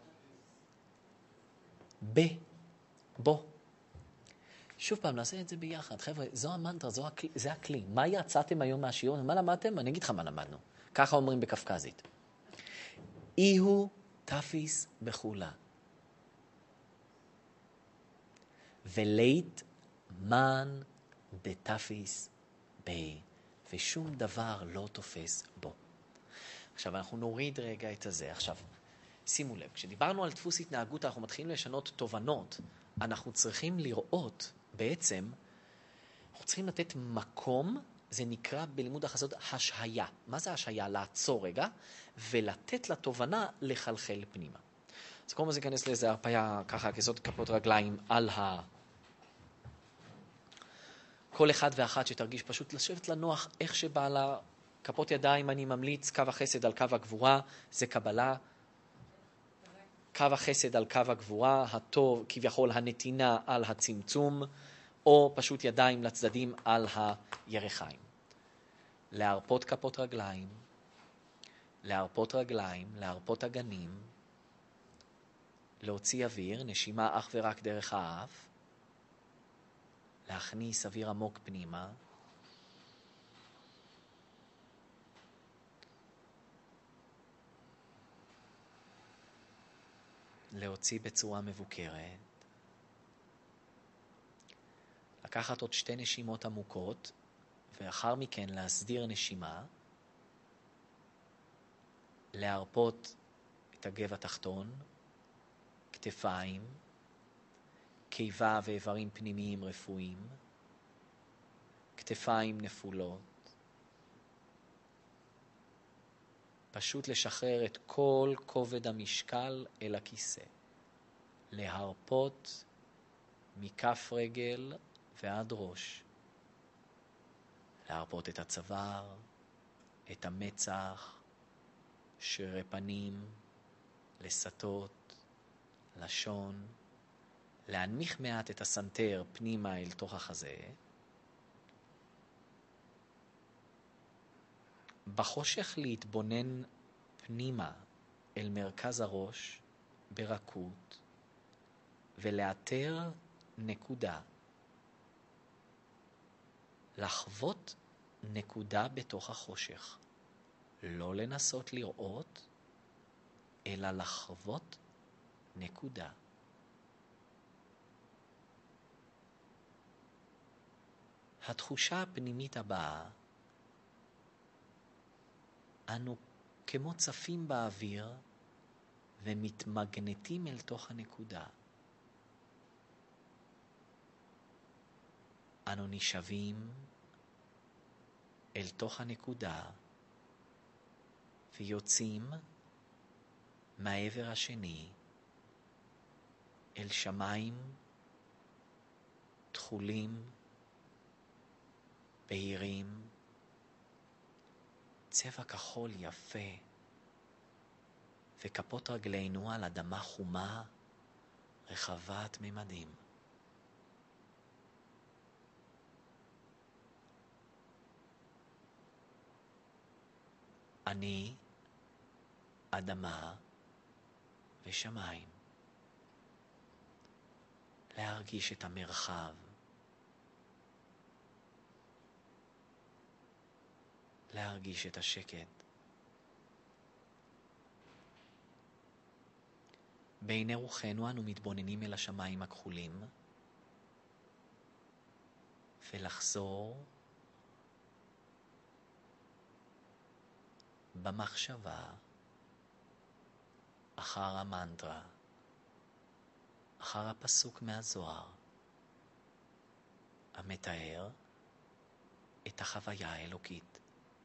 בו. שוב פעם, נעשה את זה ביחד. חבר'ה, זו המנטרה, זה הכלי. מה יצאתם היום מהשיעור? מה למדתם? אני אגיד לך מה למדנו. ככה אומרים בקפקזית. אי הוא תפיס בכולה. ולית מן דתפיס בי. ושום דבר לא תופס בו. עכשיו, אנחנו נוריד רגע את הזה. עכשיו, שימו לב, כשדיברנו על דפוס התנהגות, אנחנו מתחילים לשנות תובנות. אנחנו צריכים לראות בעצם, אנחנו צריכים לתת מקום, זה נקרא בלימוד החסות השהיה. מה זה השהיה? לעצור רגע, ולתת לתובנה לחלחל פנימה. אז קודם כל זה ייכנס לאיזה הרפיה, ככה, כזאת כפות רגליים על כל אחד ואחת שתרגיש פשוט לשבת לנוח, איך שבא לה, כפות ידיים, אני ממליץ, קו החסד על קו הגבורה, זה קבלה. קו החסד על קו הגבורה, הטוב, כביכול הנתינה על הצמצום, או פשוט ידיים לצדדים על הירכיים. להרפות כפות רגליים, להרפות רגליים, להרפות אגנים, להוציא אוויר, נשימה אך ורק דרך האף, להכניס אוויר עמוק פנימה, להוציא בצורה מבוקרת, לקחת עוד 2 נשימות עמוקות, ואחר מכן להסדיר נשימה, להרפות את הגב התחתון, כתפיים, קיבה ואיברים פנימיים רפואיים, כתפיים נפולות, פשוט לשחרר את כל כובד המשקל אל הכיסא, להרפות מכף רגל ועד ראש, להרפות את הצוואר, את המצח, שרירי פנים, לסתות, לשון, להנמיך מעט את הסנטר פנימה אל תוך החזה, בחושך להתבונן פנימה אל מרכז הראש ברכות ולאתר נקודה, לחוות נקודה בתוך החושך, לא לנסות לראות אלא לחוות נקודה. התחושה הפנימית הבאה, אנו כמו צפים באוויר ומתמגנטים אל תוך הנקודה. אנו נשבים אל תוך הנקודה ויוצאים מהעבר השני אל שמיים תכולים, בהירים, צבע כחול יפה, וכפות רגלינו על אדמה חומה רחבת ממדים. אני, אדמה ושמיים. להרגיש את המרחב, להרגיש את השקט. בעיני רוחנו אנו מתבוננים אל השמיים הכחולים, ולחזור במחשבה אחר המנטרה, אחר הפסוק מהזוהר, המתאר את החוויה האלוקית.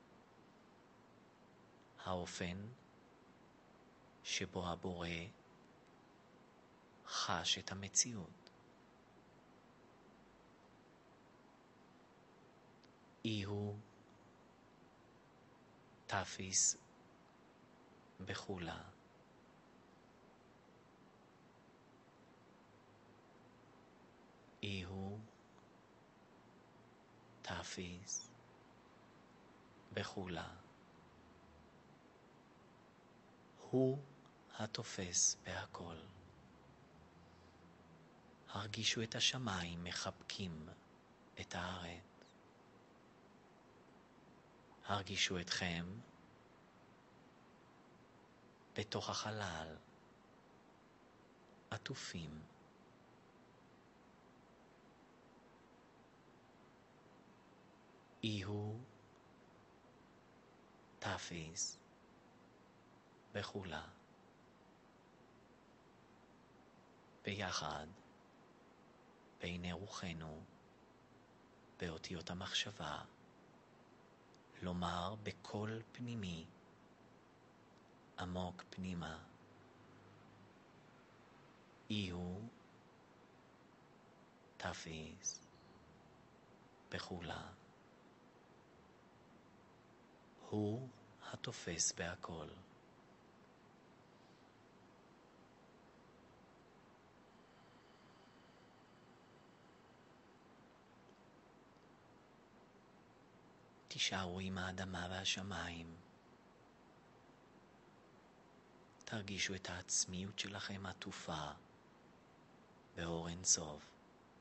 האופן שבו הבורא חש את המציאות. איהו תפיס בחולה. איהו תפיס בחולה. הוא התופס בהכל. הרגישו את השמיים מחבקים את הארץ. הרגישו אתכם בתוך החלל, עטופים. איהו תפיס בחולה. ביחד, בעיני רוחנו, באותיות המחשבה, לומר בקול פנימי, עמוק פנימה, איהו תפיס בחולה. הוא התופס בהכל. תישארו עם האדמה והשמיים. תרגישו את העצמיות שלכם עטופה באור אינסוף.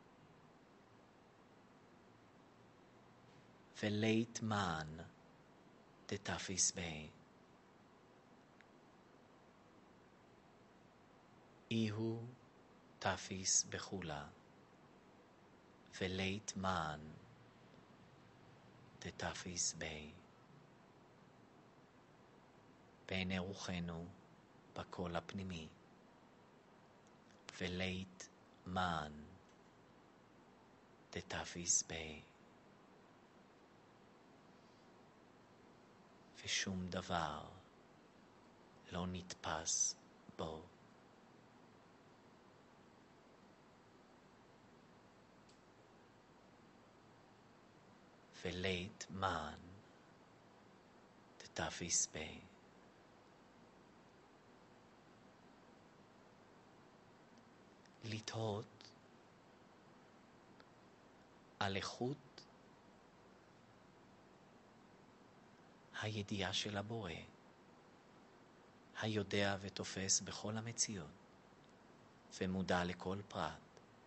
ולית מן דתפיס בי. איהו תפיס בחולה. ולית מן דתפיס בי. בעיני רוחנו בקול הפנימי. ולית מן דתפיס בי. ושום דבר לא נתפס בו. ולית מן דתפיס בי. לתהות על איכות הידיעה של הבורא, היודע ותופס בכל המציאות, ומודע לכל פרט.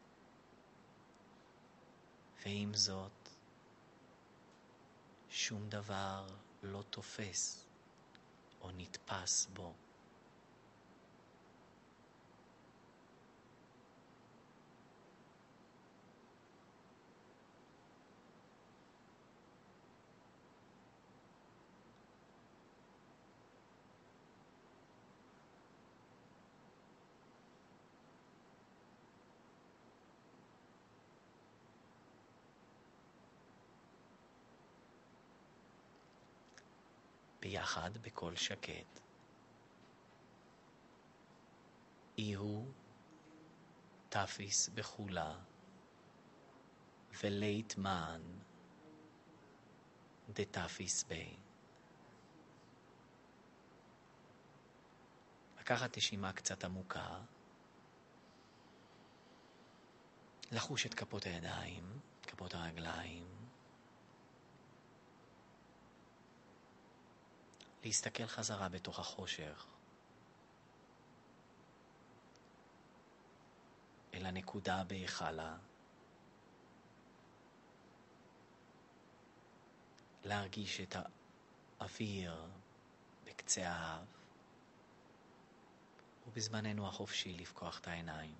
ועם זאת, שום דבר לא תופס או נתפס בו. ביחד בקול שקט. איהו תפיס בחולה. ולית מן דתפיס בי. לקחת נשימה קצת עמוקה. לחוש את כפות הידיים, כפות הרגליים. להסתכל חזרה בתוך החושך אל הנקודה בהיכלה. להרגיש את האוויר בקצה האף, ובזמננו החופשי לפקוח את העיניים.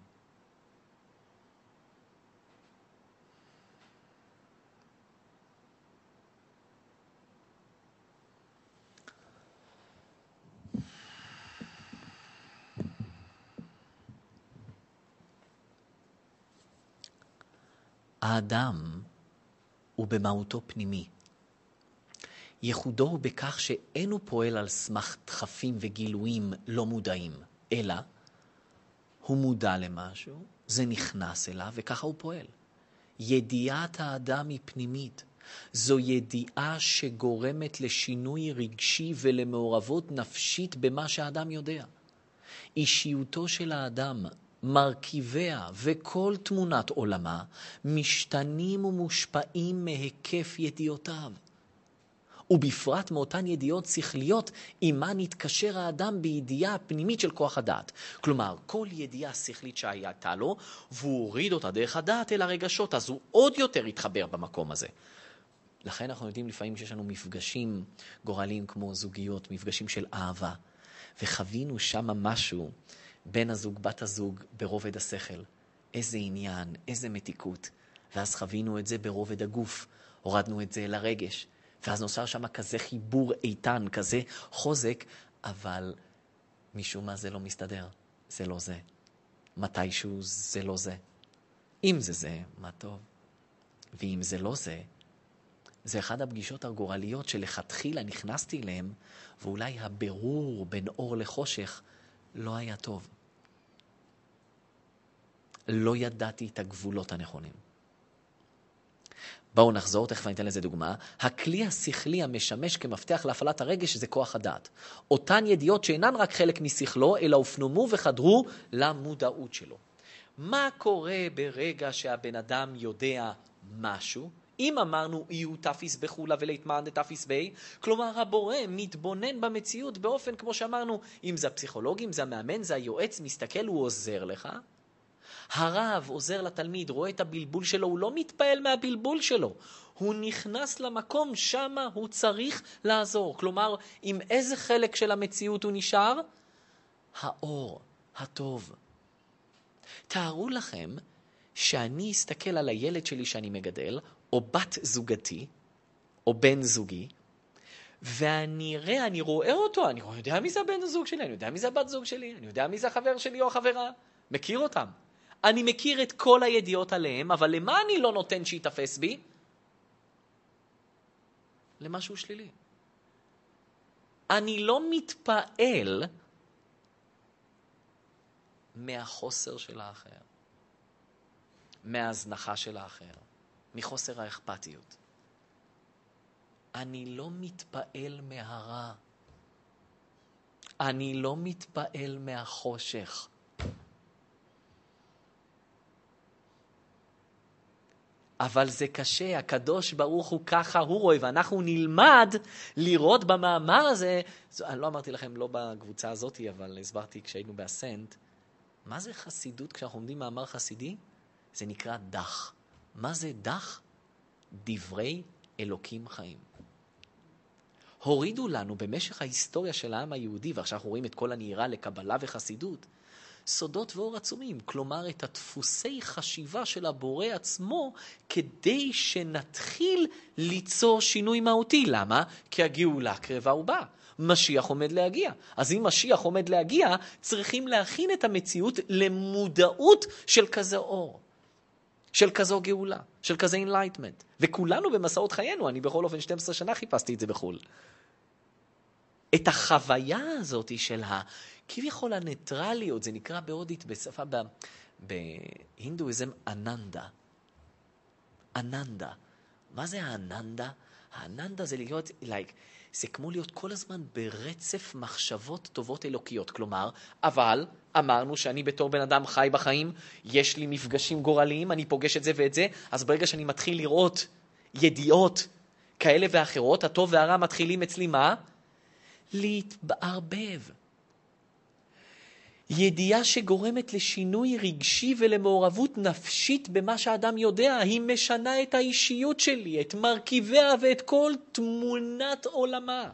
האדם הוא במהותו פנימי. ייחודו הוא בכך שאינו פועל על סמך דחפים וגילויים לא מודעים, אלא הוא מודע למשהו, זה נכנס אליו וככה הוא פועל. ידיעת האדם היא פנימית. זו ידיעה שגורמת לשינוי רגשי ולמעורבות נפשית במה שהאדם יודע. אישיותו של האדם, מרכיביה וכל תמונת עולמה משתנים ומושפעים מהיקף ידיעותיו. ובפרט מאותן ידיעות שכליות עמה נתקשר האדם בידיעה הפנימית של כוח הדעת. כלומר, כל ידיעה שכלית שהייתה לו, והוא הוריד אותה דרך הדעת אל הרגשות, אז הוא עוד יותר התחבר במקום הזה. לכן אנחנו יודעים לפעמים שיש לנו מפגשים גורליים כמו זוגיות, מפגשים של אהבה, וחווינו שם משהו בן הזוג, בת הזוג, ברובד השכל. איזה עניין, איזה מתיקות. ואז חווינו את זה ברובד הגוף, הורדנו את זה לרגש. ואז נוצר שם כזה חיבור איתן, כזה חוזק, אבל משום מה זה לא מסתדר. זה לא זה. מתישהו זה לא זה. אם זה, מה טוב. ואם זה לא זה, זה אחד הפגישות הגורליות שלכתחילה נכנסתי אליהם, ואולי הבירור בין אור לחושך לא היה טוב. לא ידעתי את הגבולות הנכונים. בואו נחזור, תכף אני אתן לזה דוגמה. הכלי השכלי המשמש כמפתח להפעלת הרגש זה כוח הדעת. אותן ידיעות שאינן רק חלק משכלו, אלא הופנמו וחדרו למודעות שלו. מה קורה ברגע שהבן אדם יודע משהו? אם אמרנו יהיו תפיס בחולה ולהתמען דתפיס בי, כלומר הבורא מתבונן במציאות באופן כמו שאמרנו, אם זה הפסיכולוג, אם זה המאמן, זה היועץ, מסתכל, הוא עוזר לך. הרב עוזר לתלמיד, רואה את הבלבול שלו, הוא לא מתפעל מהבלבול שלו. הוא נכנס למקום, שמה הוא צריך לעזור. כלומר, עם איזה חלק של המציאות הוא נשאר? האור, הטוב. תארו לכם שאני אסתכל על הילד שלי שאני מגדל, או בת זוגתי, או בן זוגי, ואני רואה אותו, אני יודע מי זה הבן הזוג שלי, אני יודע מי זה הבת זוג שלי, אני יודע מי זה החבר שלי או החברה, מכיר אותם. אני מכיר את כל הידיעות עליהם, אבל למה אני לא נותן שיתפס בי? למשהו שלילי. אני לא מתפעל מהחוסר של האחר, מההזנחה של האחר, מחוסר האכפתיות. אני לא מתפעל מהרע. אני לא מתפעל מהחושך. אבל זה קשה, הקדוש ברוך הוא ככה, הוא רואה, ואנחנו נלמד לראות במאמר הזה, אני לא אמרתי לכם לא בקבוצה הזאת, אבל הסברתי כשהיינו באסנט, מה זה חסידות כשאנחנו עומדים מאמר חסידי? זה נקרא דח. מה זה דח? דברי אלוקים חיים. הורידו לנו במשך ההיסטוריה של העם היהודי, ועכשיו אנחנו רואים את כל הנהירה לקבלה וחסידות, סודות ואור עצומים, כלומר את הדפוסי חשיבה של הבורא עצמו, כדי שנתחיל ליצור שינוי מהותי. למה? כי הגאולה קרבה ובאה. משיח עומד להגיע. אז אם משיח עומד להגיע, צריכים להכין את המציאות למודעות של כזה אור, של כזו גאולה, של כזה enlightenment. וכולנו במסעות חיינו, אני בכל אופן 12 שנה חיפשתי את זה בחול. את החוויה הזאת של כביכול הניטרליות, זה נקרא בהודית, בשפה, בהינדואיזם, אננדה. אננדה. מה זה האננדה? האננדה זה להיות, זה כמו להיות כל הזמן ברצף מחשבות טובות אלוקיות. כלומר, אבל אמרנו שאני בתור בן אדם חי בחיים, יש לי מפגשים גורליים, אני פוגש את זה ואת זה, אז ברגע שאני מתחיל לראות ידיעות כאלה ואחרות, הטוב והרע מתחילים אצלי מה? להתערבב. ידיעה שגורמת לשינוי רגשי ולמעורבות נפשית במה שהאדם יודע, היא משנה את האישיות שלי, את מרכיביה ואת כל תמונת עולמה.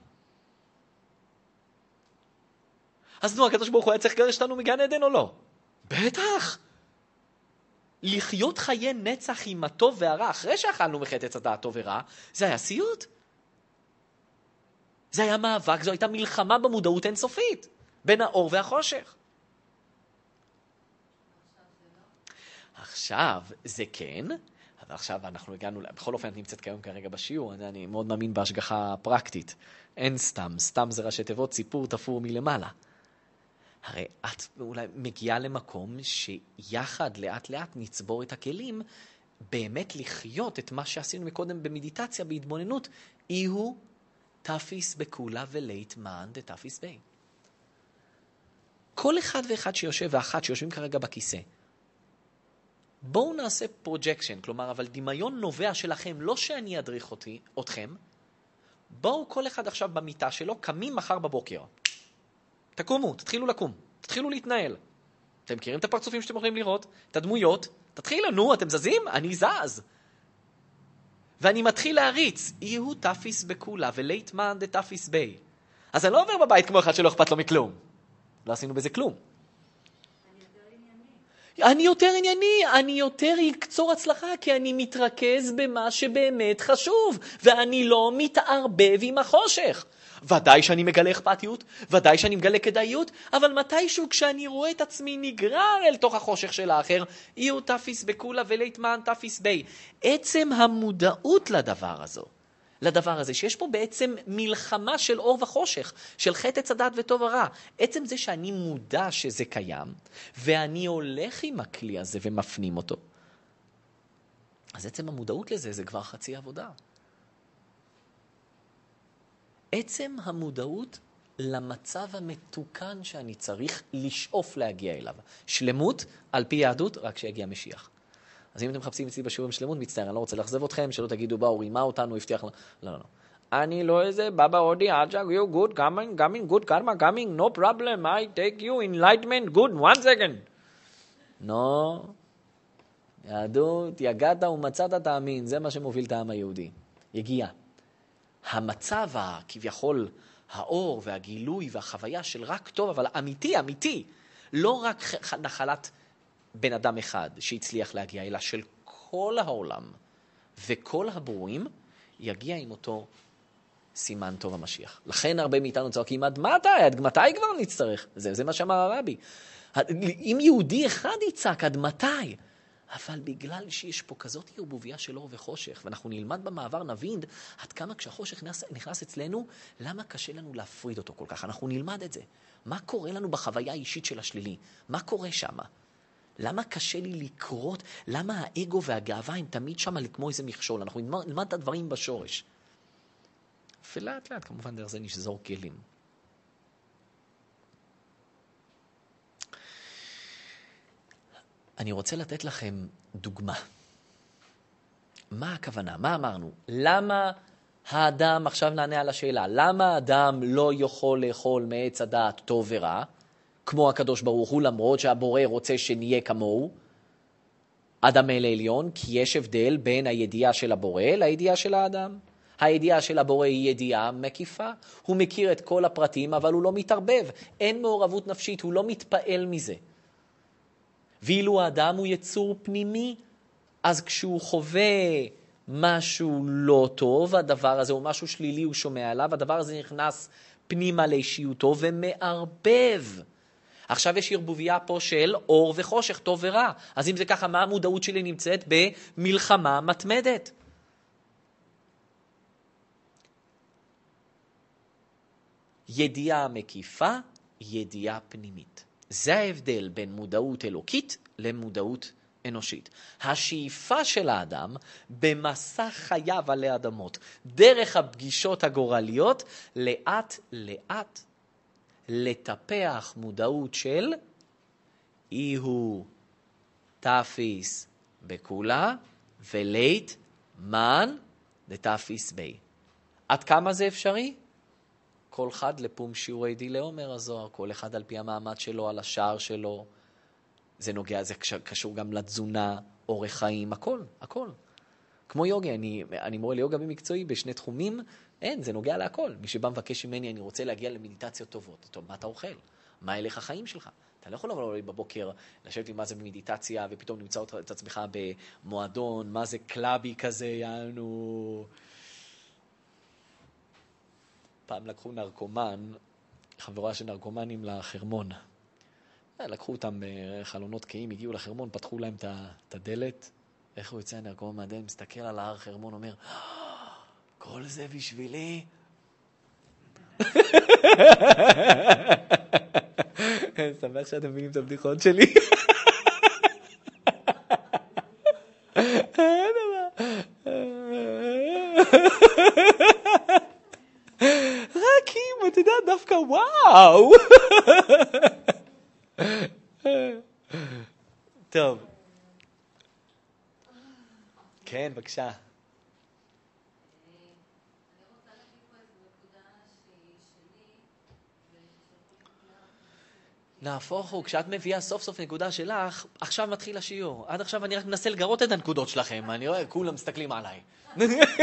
אז נו, הקדוש ברוך הוא היה צריך לגרש אותנו מגן עדן או לא? בטח. לחיות חיי נצח עם הטוב והרע, אחרי שאכלנו מחטא עץ הדעת טוב ורע, זה היה סיוט. זה היה מאבק, זו הייתה מלחמה במודעות אינסופית, בין האור והחושך. עכשיו זה כן, אבל עכשיו אנחנו הגענו, בכל אופן את נמצאת כיום כרגע בשיעור, אני מאוד מאמין בהשגחה פרקטית. אין סתם, סתם זה ראשי תיבות, סיפור תפור מלמעלה. הרי את אולי מגיעה למקום שיחד לאט לאט נצבור את הכלים, באמת לחיות את מה שעשינו מקודם במדיטציה, בהתבוננות, יהיו תפיס בקולה ולית מען דתפיס בי. כל אחד ואחד שיושב ואחת שיושבים כרגע בכיסא, בואו נעשה פרוג'קשן, כלומר, אבל דמיון נובע שלכם, לא שאני אדריך אתכם, בואו כל אחד עכשיו במיטה שלו, קמים מחר בבוקר. תקומו, תתחילו לקום, תתחילו להתנהל. אתם מכירים את הפרצופים שאתם יכולים לראות? את הדמויות? תתחילו, נו, אתם זזים? אני זז. ואני מתחיל להריץ, יהיו תפיס בקולה ולית מען דתפיס בי. אז אני לא עובר בבית כמו אחד שלא אכפת לו מכלום. לא עשינו בזה כלום. אני יותר יקצור הצלחה, כי אני מתרכז במה שבאמת חשוב, ואני לא מתערבב עם החושך. ודאי שאני מגלה אכפתיות, ודאי שאני מגלה כדאיות, אבל מתישהו כשאני רואה את עצמי נגרר אל תוך החושך של האחר, יהיו תפיס בקולה ולית מען תפיס בי. עצם המודעות לדבר הזה, שיש פה בעצם מלחמה של אור וחושך, של חטא עץ הדעת וטוב ורע. עצם זה שאני מודע שזה קיים, ואני הולך עם הכלי הזה ומפנים אותו. אז עצם המודעות לזה, זה כבר חצי עבודה. עצם המודעות למצב המתוקן שאני צריך לשאוף להגיע אליו. שלמות, על פי יהדות, רק שיגיע משיח. אז אם אתם מחפשים אצלי בשיעורים שלמות, מצטער, אני לא רוצה לאכזב אתכם, שלא תגידו, הוא רימה אותנו, הבטיח לנו. לא, לא, לא. אני לא איזה, בבא הודי, עג'ה, you good, coming, good karma, coming, no problem, I take you, enlightenment, good, 1 second. No. יהדות, יגעת ומצאת תאמין, זה מה שמוביל את העם היהודי. יגיע. המצב כביכול האור והגילוי והחוויה של רק טוב, אבל אמיתי, אמיתי, לא רק נחלת בן אדם אחד שהצליח להגיע, אלא של כל העולם וכל הברואים, יגיע עם אותו סימן טוב המשיח. לכן הרבה מאיתנו צועקים, עד מתי כבר נצטרך? זה מה שאמר הרבי. אם יהודי אחד יצעק, עד מתי? אבל בגלל שיש פה כזאת ערבוביה של אור וחושך, ואנחנו נלמד במעבר נבין עד כמה כשהחושך נכנס אצלנו, למה קשה לנו להפריד אותו כל כך? אנחנו נלמד את זה. מה קורה לנו בחוויה האישית של השלילי? מה קורה שם? למה קשה לי לקרות? למה האגו והגאווה הם תמיד שם כמו איזה מכשול? אנחנו נלמד את הדברים בשורש. ולאט לאט כמובן דרך זה נשזור כלים. אני רוצה לתת לכם דוגמה. מה הכוונה? מה אמרנו? למה האדם, עכשיו נענה על השאלה, למה האדם לא יכול לאכול מעץ הדעת טוב ורע, כמו הקדוש ברוך הוא, למרות שהבורא רוצה שנהיה כמוהו, אדם אל העליון, כי יש הבדל בין הידיעה של הבורא לידיעה של האדם. הידיעה של הבורא היא ידיעה מקיפה, הוא מכיר את כל הפרטים, אבל הוא לא מתערבב, אין מעורבות נפשית, הוא לא מתפעל מזה. ואילו האדם הוא יצור פנימי, אז כשהוא חווה משהו לא טוב, הדבר הזה הוא משהו שלילי, הוא שומע עליו, הדבר הזה נכנס פנימה לאישיותו ומערבב. עכשיו יש ערבוביה פה של אור וחושך, טוב ורע. אז אם זה ככה, מה המודעות שלי נמצאת? במלחמה מתמדת. ידיעה מקיפה, ידיעה פנימית. זה ההבדל בין מודעות אלוקית למודעות אנושית. השאיפה של האדם במסע חייו עלי אדמות, דרך הפגישות הגורליות, לאט לאט לטפח מודעות של אי הוא תאפיס בכולה ולית מן דתאפיס בי. עד כמה זה אפשרי? כל אחד לפום שיעורי דילה אומר הזוהר, כל אחד על פי המעמד שלו, על השער שלו. זה נוגע, זה קשור גם לתזונה, אורח חיים, הכל. כמו יוגה, אני מורה ליוגה במקצועי בשני תחומים, זה נוגע להכל. מי שבא מבקש ממני, אני רוצה להגיע למדיטציות טובות. טוב, מה אתה אוכל? מה הלך החיים שלך? אתה לא יכול לבוא בבוקר, לשבת עם מה זה במדיטציה, ופתאום נמצא את עצמך במועדון, מה זה קלאבי כזה, יענו. פעם לקחו נרקומן, חברה של נרקומנים לחרמון. לקחו אותם בחלונות קיים, הגיעו לחרמון, פתחו להם את הדלת. איך הוא יוצא הנרקומן מהדלת, מסתכל על ההר חרמון, אומר, כל זה בשבילי? שמח שאתם מבינים את הבדיחות שלי. רק אם, אתה יודע, דווקא וואו. טוב. כן, בבקשה. אני רוצה להגיד פה איזו נקודה שהיא שלי, נהפוך הוא, כשאת מביאה סוף סוף נקודה שלך, עכשיו מתחיל השיעור. עד עכשיו אני רק מנסה לגרות את הנקודות שלכם. אני רואה, כולם מסתכלים עליי. לא יודעת אם מרגש,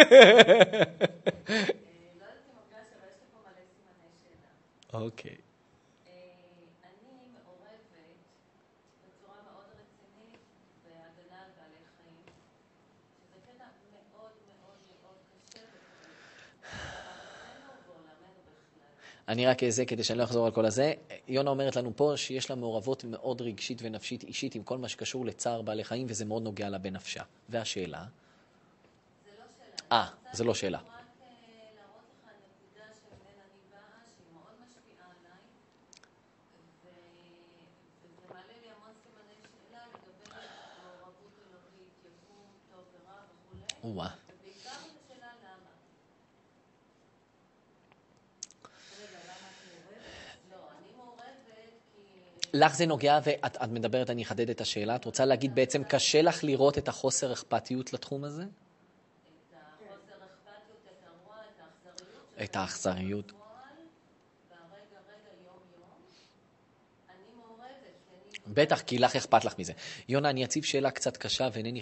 אבל יש לי פה מלא סימני שאלה. אוקיי. אני מעורבת בצורה מאוד רצינית בהגנה על בעלי חיים, שזה קטע מאוד מאוד מאוד קשה בעולמנו ובעולמנו בכלל. אני רק זה כדי שאני לא אחזור על כל הזה. יונה אומרת לנו פה שיש לה מעורבות מאוד רגשית ונפשית אישית עם כל מה שקשור לצער בעלי חיים, וזה מאוד נוגע לה בנפשה. והשאלה? זה לא שאלה. זה לא שאלה. רק להראות לך נקודה שממנה אני באה, שהיא מאוד משפיעה עליי, וזה מעלה לי המון סימני שאלה לגבי מעורבות אלוהית, יקום, טוב ורע וכו'. וואה. ובעיקר את השאלה למה. רגע, למה את מעורבת? לא, אני מעורבת כי לך זה נוגע, ואת מדברת, אני אחדד את השאלה, את רוצה להגיד בעצם קשה לך לראות את החוסר אכפתיות לתחום הזה? את החוסר אכפתיות, את הרוע, את האכזריות. את האכזריות. בפועל, ברגע, יום, אני מעורבת. בטח, כי לך אכפת לך מזה. יונה, אני אציב שאלה קצת קשה, ואינני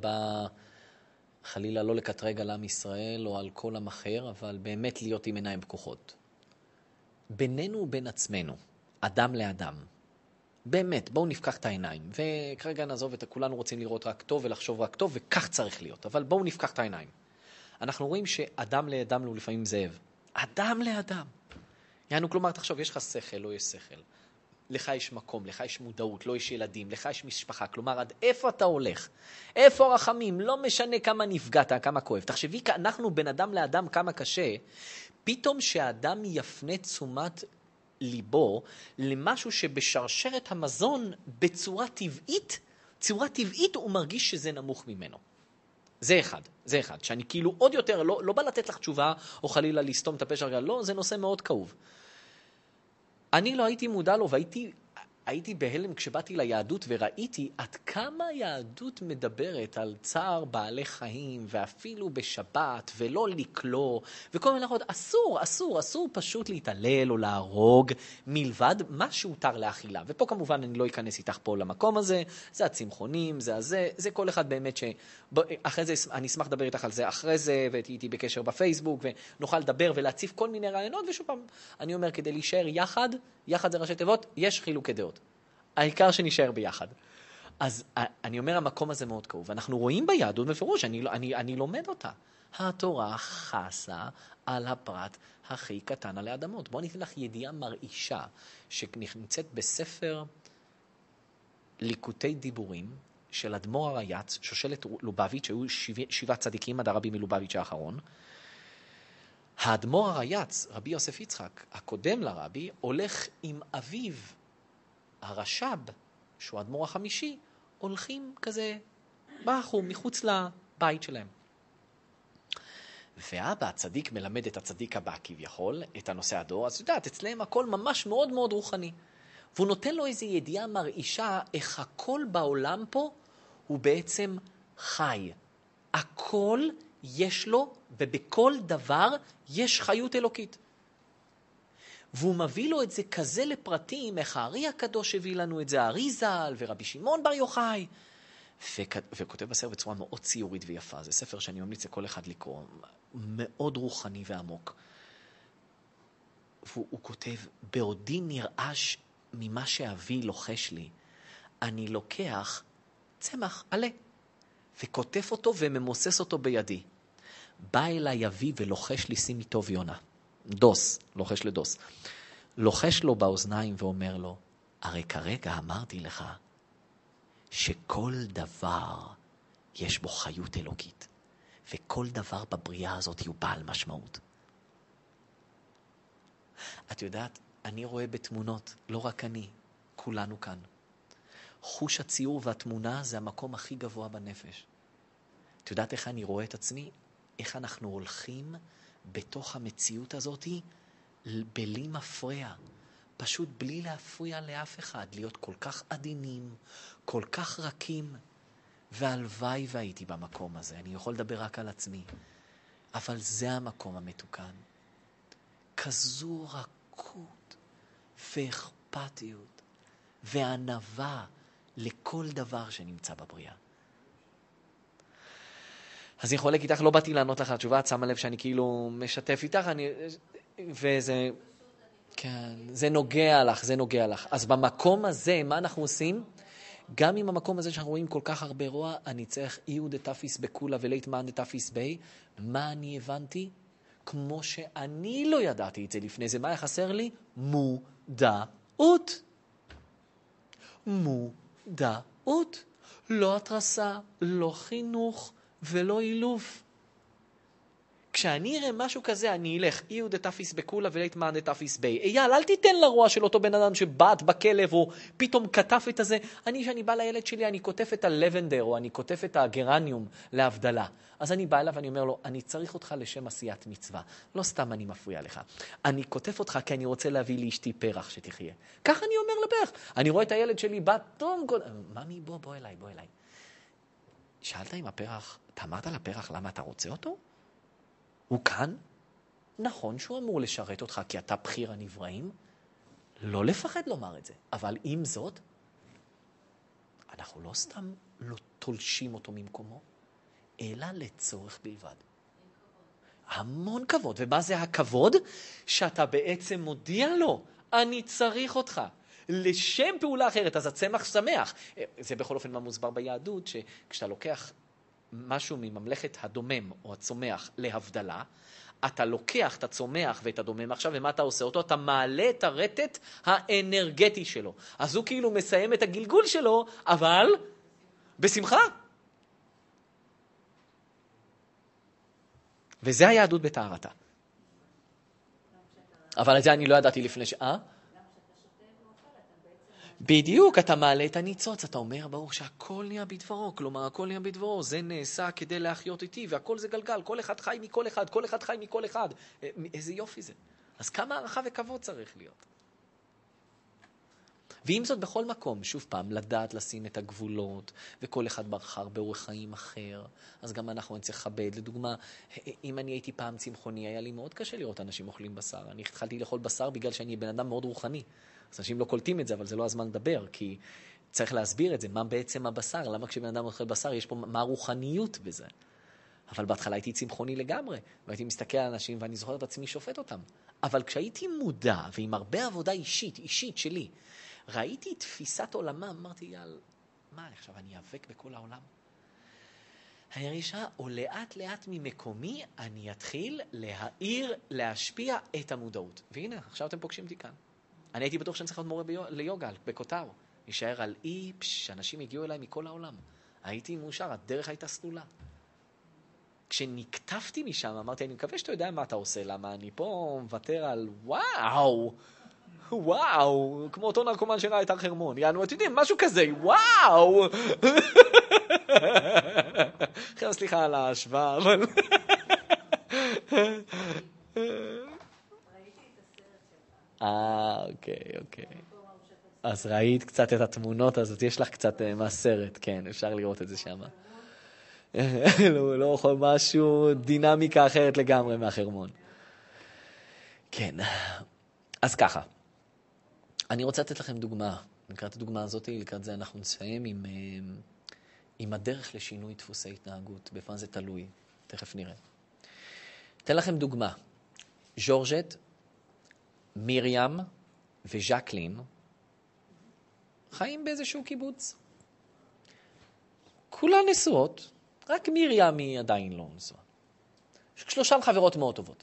חלילה לא לקטרג על עם ישראל או על כל עם אחר, אבל באמת להיות עם עיניים פקוחות. בינינו ובין עצמנו, אדם לאדם. באמת, בואו נפקח את העיניים. וכרגע נעזוב את כולנו רוצים לראות רק טוב ולחשוב רק טוב, וכך צריך להיות. אבל בואו נפקח את העיניים. אנחנו רואים שאדם לאדם הוא לפעמים זאב. אדם לאדם. יענו, כלומר, תחשוב, יש לך שכל, לא יש שכל. לך יש מקום, לך יש מודעות, לא יש ילדים, לך יש משפחה. כלומר, עד איפה אתה הולך? איפה הרחמים? לא משנה כמה נפגעת, כמה כואב. תחשבי, אנחנו בין אדם לאדם כמה קשה, פתאום שהאדם יפנה תשומת ליבו למשהו שבשרשרת המזון בצורה טבעית הוא מרגיש שזה נמוך ממנו. זה אחד, שאני כאילו עוד יותר, לא בא לתת לך תשובה או חלילה לסתום את הפה שלך, לא, זה נושא מאוד כאוב. אני לא הייתי מודע לו, הייתי בהלם כשבאתי ליהדות וראיתי עד כמה היהדות מדברת על צער בעלי חיים, ואפילו בשבת, ולא לקלוא, וכל מיני אחרות. אסור פשוט להתעלל או להרוג, מלבד מה שהותר לאכילה. ופה כמובן אני לא אכנס איתך פה למקום הזה, זה הצמחונים, זה כל אחד באמת אחרי זה, אני אשמח לדבר איתך על זה אחרי זה, והייתי איתי בקשר בפייסבוק, ונוכל לדבר ולהציף כל מיני רעיונות, ושוב פעם, אני אומר, כדי להישאר יחד זה ראשי תיבות, יש חילוקי דעות. שנישאר ביחד. אז אני אומר, המקום הזה מאוד כאוב. אנחנו רואים ביהדות בפירוש, אני לומד אותה. התורה חסה על הפרט הכי קטן עלי אדמות. בואו ניתן לך ידיעה מרעישה, שנמצאת בספר ליקוטי דיבורים, של אדמו"ר הריי"צ, שושלת לובביץ', שהיו 7 צדיקים עד הרבי מלובביץ' האחרון. האדמו"ר הריי"צ, רבי יוסף יצחק, הקודם לרבי, הולך עם אביו, הרש"ב, שהוא האדמו"ר החמישי, הולכים כזה באחו, מחוץ לבית שלהם. ואבא הצדיק מלמד את הצדיק הבא כביכול, את הנושא הדור, אז יודעת, אצלהם הכל ממש מאוד מאוד רוחני. והוא נותן לו איזו ידיעה מרעישה, איך הכל בעולם פה הוא בעצם חי. הכל יש לו, ובכל דבר יש חיות אלוקית. והוא מביא לו את זה כזה לפרטים, איך הארי הקדוש הביא לנו את זה, הארי ז"ל ורבי שמעון בר יוחאי, וכותב בספר בצורה מאוד ציורית ויפה. זה ספר שאני ממליץ לכל אחד לקרוא, מאוד רוחני ועמוק. והוא כותב, בעודי נרעש ממה שאבי לוחש לי, אני לוקח צמח עלה, וכותב אותו וממוסס אותו בידי. בא אליי אבי ולוחש לי שימי טוב יונה. דוס, לוחש לדוס. לוחש לו באוזניים ואומר לו, הרי כרגע אמרתי לך שכל דבר יש בו חיות אלוקית, וכל דבר בבריאה הזאת הוא בעל משמעות. את יודעת, אני רואה בתמונות, לא רק אני, כולנו כאן. חוש הציור והתמונה זה המקום הכי גבוה בנפש. את יודעת איך אני רואה את עצמי? איך אנחנו הולכים בתוך המציאות הזאת בלי מפריע, פשוט בלי להפריע לאף אחד, להיות כל כך עדינים, כל כך רכים, והלוואי והייתי במקום הזה. אני יכול לדבר רק על עצמי, אבל זה המקום המתוקן. כזו רכות ואכפתיות וענווה לכל דבר שנמצא בבריאה. אז אני יכול להגיד איתך, לא באתי לענות לך התשובה, את שמה לב שאני כאילו משתף איתך, וזה, כן, זה נוגע לך. אז במקום הזה, מה אנחנו עושים? גם עם המקום הזה שאנחנו רואים כל כך הרבה רוע, אני צריך איהו דתפיס בקולה ולית מען דתפיס בי. מה אני הבנתי? כמו שאני לא ידעתי את זה לפני זה, מה היה חסר לי? מודעות. מודעות. לא התרסה, לא חינוך ולא אילוף. כשאני אראה משהו כזה, אני אלך, איהו דתפיס בקולה ולית מען דתפיס בי. אייל, אל תיתן לרוע של אותו בן אדם שבאת בכלב, או פתאום כתף את הזה. כשאני בא לילד שלי, אני כותף את הלבנדר, או אני כותף את הגרניום להבדלה. אז אני בא אליו ואני אומר לו, אני צריך אותך לשם עשיית מצווה. לא סתם אני מפריע לך. אני כותף אותך כי אני רוצה להביא לאשתי פרח שתחיה. ככה אני אומר לפרח. אני רואה את הילד שלי, בא תום, ממי, בוא אליי. שאלת אם הפרח, אתה אמרת לפרח למה אתה רוצה אותו? הוא כאן? נכון שהוא אמור לשרת אותך כי אתה בחיר הנבראים? לא לפחד לומר את זה. אבל עם זאת, אנחנו לא סתם לא תולשים אותו ממקומו, אלא לצורך בלבד. המון כבוד. ומה זה הכבוד? שאתה בעצם מודיע לו, אני צריך אותך. לשם פעולה אחרת, אז הצמח שמח. זה בכל אופן מה מוסבר ביהדות, שכשאתה לוקח משהו מממלכת הדומם או הצומח להבדלה, אתה לוקח את הצומח ואת הדומם עכשיו, ומה אתה עושה אותו? אתה מעלה את הרטט האנרגטי שלו. אז הוא כאילו מסיים את הגלגול שלו, אבל בשמחה. וזה היהדות בתארתה. אבל את זה אני לא ידעתי לפני בדיוק, אתה מעלה את הניצוץ, אתה אומר ברור שהכל נהיה בדברו, כלומר הכל נהיה בדברו, זה נעשה כדי להחיות איתי, והכל זה גלגל, כל אחד חי מכל אחד, כל אחד חי מכל אחד. איזה יופי זה. אז כמה הערכה וכבוד צריך להיות. ועם זאת בכל מקום, שוב פעם, לדעת לשים את הגבולות, וכל אחד בחר באורח חיים אחר, אז גם אנחנו נצטרך לכבד. לדוגמה, אם אני הייתי פעם צמחוני, היה לי מאוד קשה לראות אנשים אוכלים בשר. אני התחלתי לאכול בשר בגלל שאני בן אדם מאוד רוחני. אז אנשים לא קולטים את זה, אבל זה לא הזמן לדבר, כי צריך להסביר את זה, מה בעצם הבשר, למה כשבן אדם אוכל בשר, יש פה מה הרוחניות בזה. אבל בהתחלה הייתי צמחוני לגמרי, והייתי מסתכל על אנשים, ואני זוכר את עצמי שופט אותם. אבל כשהייתי מודע, ועם הרבה עבודה אישית שלי, ראיתי תפיסת עולמה, אמרתי, יאל, מה, עכשיו אני אאבק בכל העולם? אני רישה, או לאט ממקומי, אני אתחיל להעיר, להשפיע את המודעות. והנה, עכשיו אתם פוגשים אותי כאן. אני הייתי בטוח שאני צריך להיות מורה ליוגה, בכותר. נשאר על שאנשים הגיעו אליי מכל העולם. הייתי מאושר, הדרך הייתה סלולה. כשנקטפתי משם, אמרתי, אני מקווה שאתה יודע מה אתה עושה, למה אני פה מוותר על וואו, כמו אותו נרקומן שראה את הר חרמון. יענו, אתם יודעים, משהו כזה, וואו. סליחה על ההשוואה, אבל... אוקיי. אז ראית קצת את התמונות, אז יש לך קצת מהסרט, כן, אפשר לראות את זה שם. לא יכול משהו, דינמיקה אחרת לגמרי מהחרמון. כן, אז ככה. אני רוצה לתת לכם דוגמה. לקראת הדוגמה הזאת, לקראת זה אנחנו נסיים עם הדרך לשינוי דפוסי התנהגות. בפעם זה תלוי, תכף נראה. אתן לכם דוגמה. ז'ורג'ט, מיריאם וז'קלין חיים באיזשהו קיבוץ. כולן נשואות, רק מיריאם היא עדיין לא נשואה. יש 3 חברות מאוד טובות.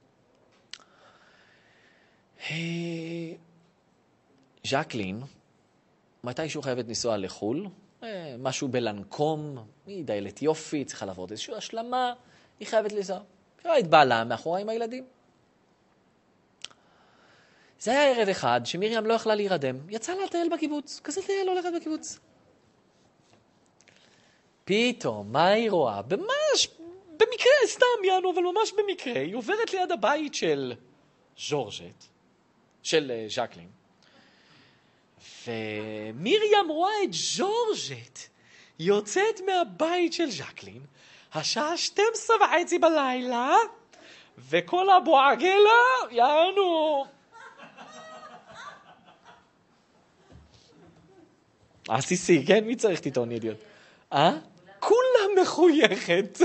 ז'קלין, מתישהו חייבת לנסוע לחול, משהו בלנקום, היא דיילת יופי, צריכה לעבור איזושהי השלמה, היא חייבת לנסוע. היא בעלה מאחורה עם הילדים. זה היה ערב אחד שמיריאם לא יכלה להירדם, יצאה לה לטייל בקיבוץ, כזה טייל הולכת בקיבוץ. פתאום, מה היא רואה? ממש במקרה, סתם יענו, אבל ממש במקרה, היא עוברת ליד הבית של ז'ורג'ט, של ז'קלין. ומיריאם רואה את ז'ורג'ט יוצאת מהבית של ז'קלין, השעה 12:30 בלילה, וכל הבועגלה, יענו... עסיסי, כן? מי צריך תיתון ידיעות? כולה מחויכת.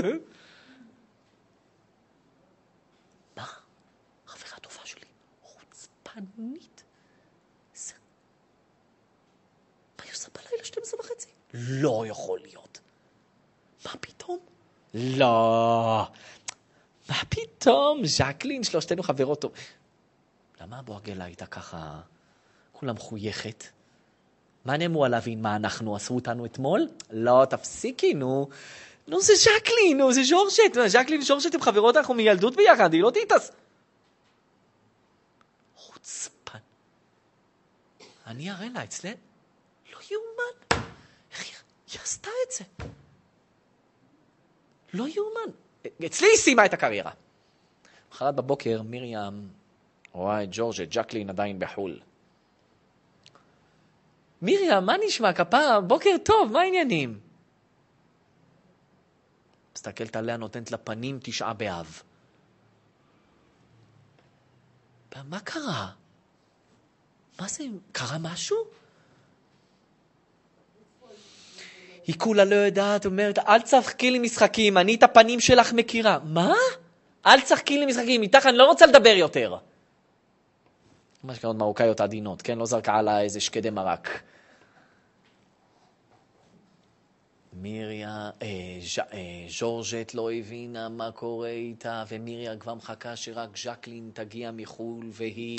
מה? חברה טובה שלי, חוצפנית. מה היא עושה בלילה 12:30? לא יכול להיות. מה פתאום? לא. מה פתאום? ז'קלין, 3 חברות טוב. למה הבועגלה הייתה ככה כולה מחויכת? מה נאמרו עליו עם מה אנחנו עשו אותנו אתמול? לא, תפסיקי, נו. נו, זה ז'קלין, נו, זה ז'ורז'ט. ז'קלין וז'ורז'ט הם חברות, אנחנו מילדות ביחד, היא לא תתעס. חוצפן. אני אראה לה אצלנו. לא יאומן. איך היא עשתה את זה? לא יאומן. אצלי היא סיימה את הקריירה. מחרת בבוקר מרים רואה את ז'ורז'ט, ז'קלין עדיין בחול. מרים, מה נשמע? כפה, בוקר טוב, מה העניינים? מסתכלת עליה, נותנת לפנים 9 באב. מה קרה? מה זה? קרה משהו? היא כולה לא יודעת, אומרת, אל תשחקי לי משחקים, אני את הפנים שלך מכירה. מה? אל תשחקי לי משחקים, איתך אני לא רוצה לדבר יותר. מה שקרות מרוקאיות עדינות, כן? לא זרקה עלה איזה שקדי מרק. ז'ורז'ט לא הבינה מה קורה איתה, ומיריה כבר מחכה שרק ז'קלין תגיע מחול, והיא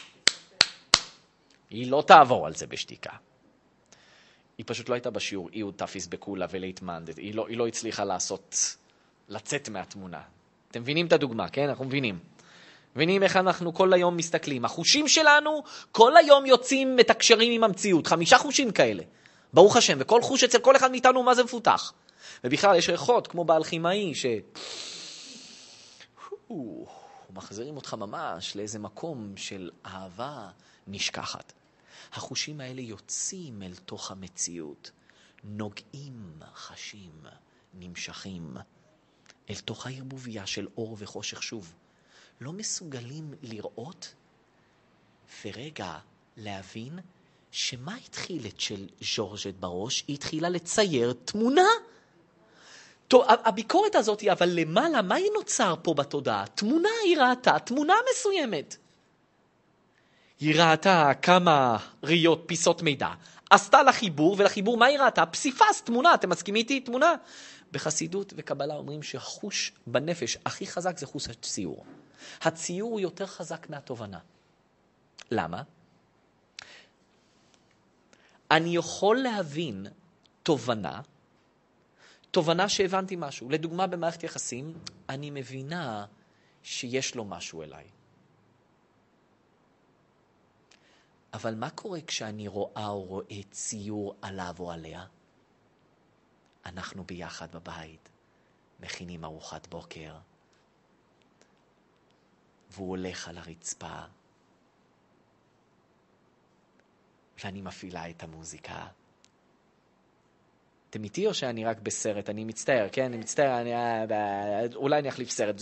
לא תעבור על זה בשתיקה. היא פשוט לא הייתה בשיעור, היא עוד תפיס בקולה ולהתמנד. היא לא הצליחה לצאת מהתמונה. אתם מבינים את הדוגמה, כן? אנחנו מבינים. מבינים איך אנחנו כל היום מסתכלים. החושים שלנו כל היום יוצאים מתקשרים עם המציאות. 5 חושים כאלה. ברוך השם, וכל חוש אצל כל אחד מאיתנו מה זה מפותח. ובכלל יש ריחות כמו באלכימאי מחזירים אותך ממש לאיזה מקום של אהבה נשכחת. החושים האלה יוצאים אל תוך המציאות, נוגעים, חשים, נמשכים, אל תוך הערבוביה של אור וחושך שוב. לא מסוגלים לראות ורגע להבין שמה התחיל את של ז'ורז'ט בראש? היא התחילה לצייר תמונה. טוב, הביקורת הזאת, אבל למעלה, מה היא נוצר פה בתודעה? תמונה, היא ראתה תמונה מסוימת. היא ראתה כמה ראיות, פיסות מידע. עשתה לחיבור, ולחיבור מה היא ראתה? פסיפס, תמונה. אתם מסכימים איתי? תמונה. בחסידות וקבלה אומרים שהחוש בנפש הכי חזק זה חוש הציור. הציור הוא יותר חזק מהתובנה. למה? אני יכול להבין תובנה שהבנתי משהו. לדוגמה, במערכת יחסים, אני מבינה שיש לו משהו אליי. אבל מה קורה כשאני רואה או רואה ציור עליו או עליה? אנחנו ביחד בבית, מכינים ארוחת בוקר, והוא הולך על הרצפה, ואני מפעילה את המוזיקה. אתם איתי או שאני רק בסרט? אני מצטער, כן? אני מצטער, אולי אני אחליף סרט.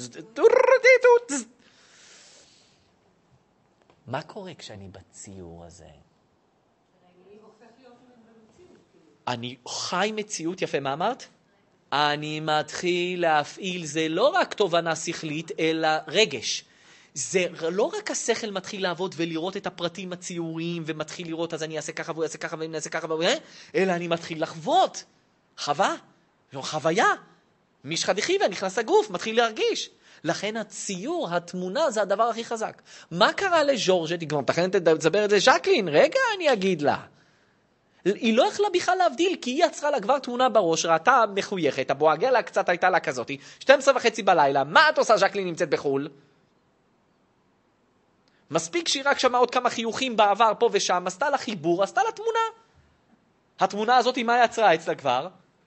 מה קורה כשאני בציור הזה? אני חי מציאות, יפה, מה אמרת? אני מתחיל להפעיל, זה לא רק תובנה שכלית, אלא רגש. זה לא רק השכל מתחיל לעבוד ולראות את הפרטים הציוריים, ומתחיל לראות, אז אני אעשה ככה והוא יעשה ככה ואני אעשה ככה, אלא אני מתחיל לחוות. חוויה. משחדיכי ונכנס הגוף, מתחיל להרגיש. לכן הציור, התמונה, זה הדבר הכי חזק. מה קרה לז'ורז'ט? היא כבר מתכנת לדבר את זה, ז'קלין, רגע אני אגיד לה. היא לא יכלה בכלל להבדיל, כי היא יצרה לה כבר תמונה בראש, ראתה מחויכת, הבועגלה קצת הייתה לה כזאת, 12:30 בלילה, מה את עושה? ז'קלין נמצאת בחול. מספיק שהיא רק שמעה עוד כמה חיוכים בעבר פה ושם, עשתה לה חיבור, עשתה לה תמונה. התמונה הזאת היא מה יצרה אצלה כבר?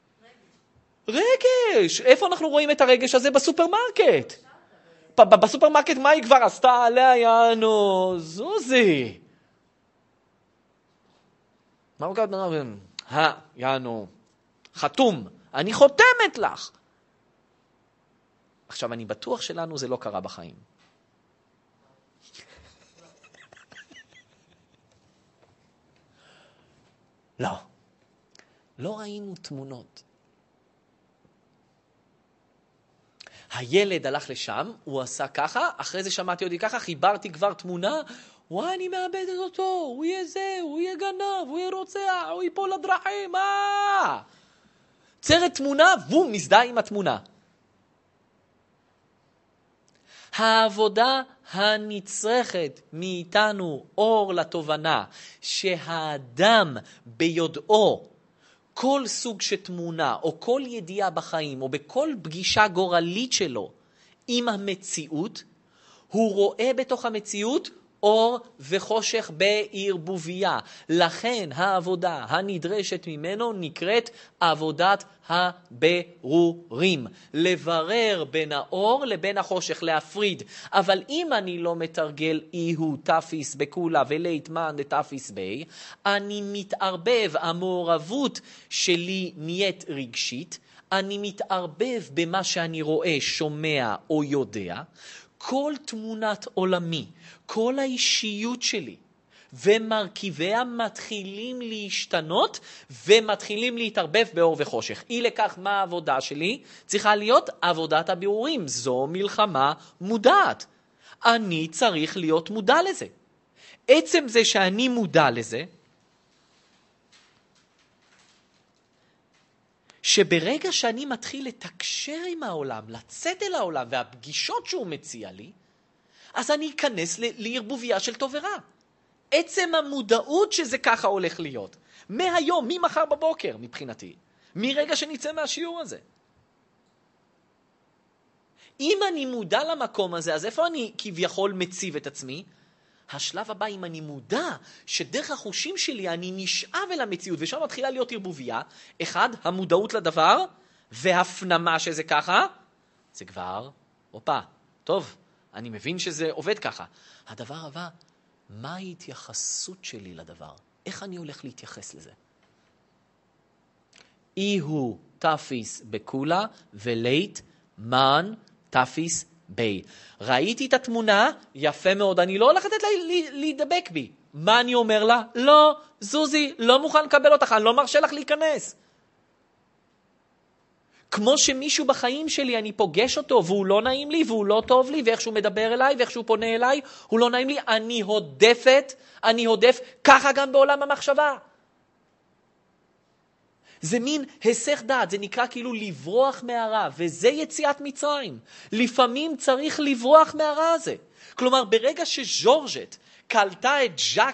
רגש. איפה אנחנו רואים את הרגש הזה? בסופרמרקט. בסופרמרקט מה היא כבר עשתה עליה? יאנו, זוזי. מה הוא קודם? יאנו, חתום. אני חותמת לך. עכשיו, אני בטוח שלנו זה לא קרה בחיים. לא. לא ראינו תמונות. הילד הלך לשם, הוא עשה ככה, אחרי זה שמעתי אותי ככה, חיברתי כבר תמונה, וואי, אני מאבדת אותו, הוא יהיה זה, הוא יהיה גנב, הוא יהיה רוצח, הוא ייפול לדרכים, מה? צרת תמונה, והוא מזדהה עם התמונה. העבודה הנצרכת מאיתנו אור לתובנה שהאדם ביודעו כל סוג של תמונה או כל ידיעה בחיים או בכל פגישה גורלית שלו עם המציאות, הוא רואה בתוך המציאות אור וחושך בערבוביה. לכן העבודה הנדרשת ממנו נקראת עבודת הבירורים. לברר בין האור לבין החושך, להפריד. אבל אם אני לא מתרגל איהו תפיס בקולה ולהתמן לתפיס בי, אני מתערבב, המעורבות שלי נהיית רגשית, אני מתערבב במה שאני רואה, שומע או יודע, כל תמונת עולמי, כל האישיות שלי ומרכיביה מתחילים להשתנות ומתחילים להתערבב באור וחושך. אי לכך מה העבודה שלי? צריכה להיות עבודת הבירורים. זו מלחמה מודעת. אני צריך להיות מודע לזה. עצם זה שאני מודע לזה, שברגע שאני מתחיל לתקשר עם העולם, לצאת אל העולם והפגישות שהוא מציע לי, אז אני אכנס לערבוביה של טוב ורע. עצם המודעות שזה ככה הולך להיות. מהיום, ממחר בבוקר מבחינתי. מרגע שנצא מהשיעור הזה. אם אני מודע למקום הזה, אז איפה אני כביכול מציב את עצמי? השלב הבא, אם אני מודע שדרך החושים שלי אני נשאב אל המציאות, ושם מתחילה להיות ערבוביה, אחד, המודעות לדבר, והפנמה שזה ככה, זה כבר, טוב, אני מבין שזה עובד ככה. הדבר הבא, מה ההתייחסות שלי לדבר? איך אני הולך להתייחס לזה? איהו תפיס בקולה ולית מן תפיס בי. ראיתי את התמונה, יפה מאוד, אני לא הולך לתת לה להידבק בי. מה אני אומר לה? לא, זוזי, לא מוכן לקבל אותך, אני לא מרשה לך להיכנס. כמו שמישהו בחיים שלי, אני פוגש אותו, והוא לא נעים לי, והוא לא טוב לי, ואיך שהוא מדבר אליי, ואיך שהוא פונה אליי, הוא לא נעים לי, אני הודף, ככה גם בעולם המחשבה. זה מין היסח דעת, זה נקרא כאילו לברוח מהרע, וזה יציאת מצרים. לפעמים צריך לברוח מהרע הזה. כלומר, ברגע שז'ורג'ט קלטה את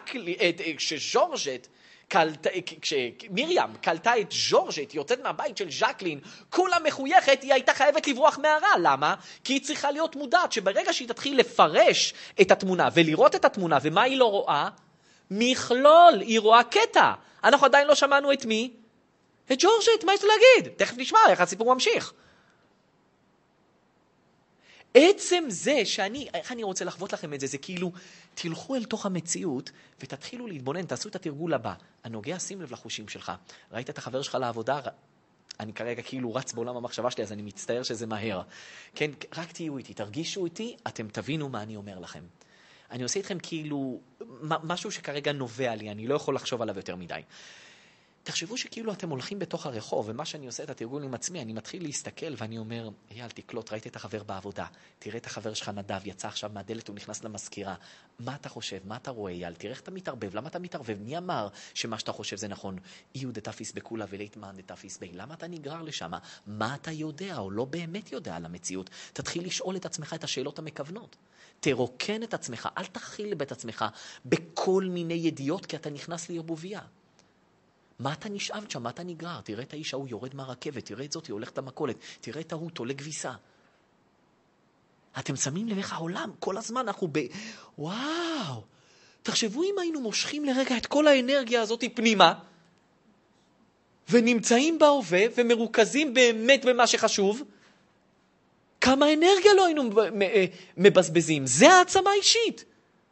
כשמרים קלטה את ז'ורג'ט, יוצאת מהבית של ז'קלין, כולה מחויכת, היא הייתה חייבת לברוח מהרע. למה? כי היא צריכה להיות מודעת שברגע שהיא תתחיל לפרש את התמונה ולראות את התמונה, ומה היא לא רואה? מכלול, היא רואה קטע. אנחנו עדיין לא שמענו את מי? את ז'ורג'ט, מה יש לו להגיד? תכף נשמע איך הסיפור ממשיך. עצם זה איך אני רוצה לחוות לכם את זה, זה כאילו, תלכו אל תוך המציאות ותתחילו להתבונן, תעשו את התרגול הבא. הנוגע, שים לב לחושים שלך. ראית את החבר שלך לעבודה? אני כרגע כאילו רץ בעולם המחשבה שלי, אז אני מצטער שזה מהר. כן, רק תהיו איתי, תרגישו איתי, אתם תבינו מה אני אומר לכם. אני עושה איתכם כאילו משהו שכרגע נובע לי, אני לא יכול לחשוב עליו יותר מדי. תחשבו שכאילו אתם הולכים בתוך הרחוב, ומה שאני עושה את התרגול עם עצמי, אני מתחיל להסתכל ואני אומר, אייל, תקלוט, ראית את החבר בעבודה, תראה את החבר שלך נדב, יצא עכשיו מהדלת, הוא נכנס למזכירה. מה אתה חושב? מה אתה רואה, אייל? תראה איך אתה מתערבב, למה אתה מתערבב? מי אמר שמה שאתה חושב זה נכון? איהו דתפיס בקולה ולהתמן דתפיס בי. למה אתה נגרר לשם? מה אתה יודע או לא באמת יודע על המציאות? תתחיל לשאול את עצמך את השאלות המכוונות. תרוקן את עצמך, אל תכיל את עצמך בכל מיני ידיעות, כי אתה נכנס לערבוביה. מה אתה נשאבת שם? מה אתה נגרר? תראה את האיש ההוא יורד מהרכבת, תראה את זאת, היא הולכת למכולת, תראה את ההוא, תולה כביסה. אתם שמים לב איך העולם, כל הזמן אנחנו וואו! תחשבו אם היינו מושכים לרגע את כל האנרגיה הזאת פנימה, ונמצאים בהווה ומרוכזים באמת במה שחשוב, כמה אנרגיה לא היינו מבזבזים. זה העצמה אישית.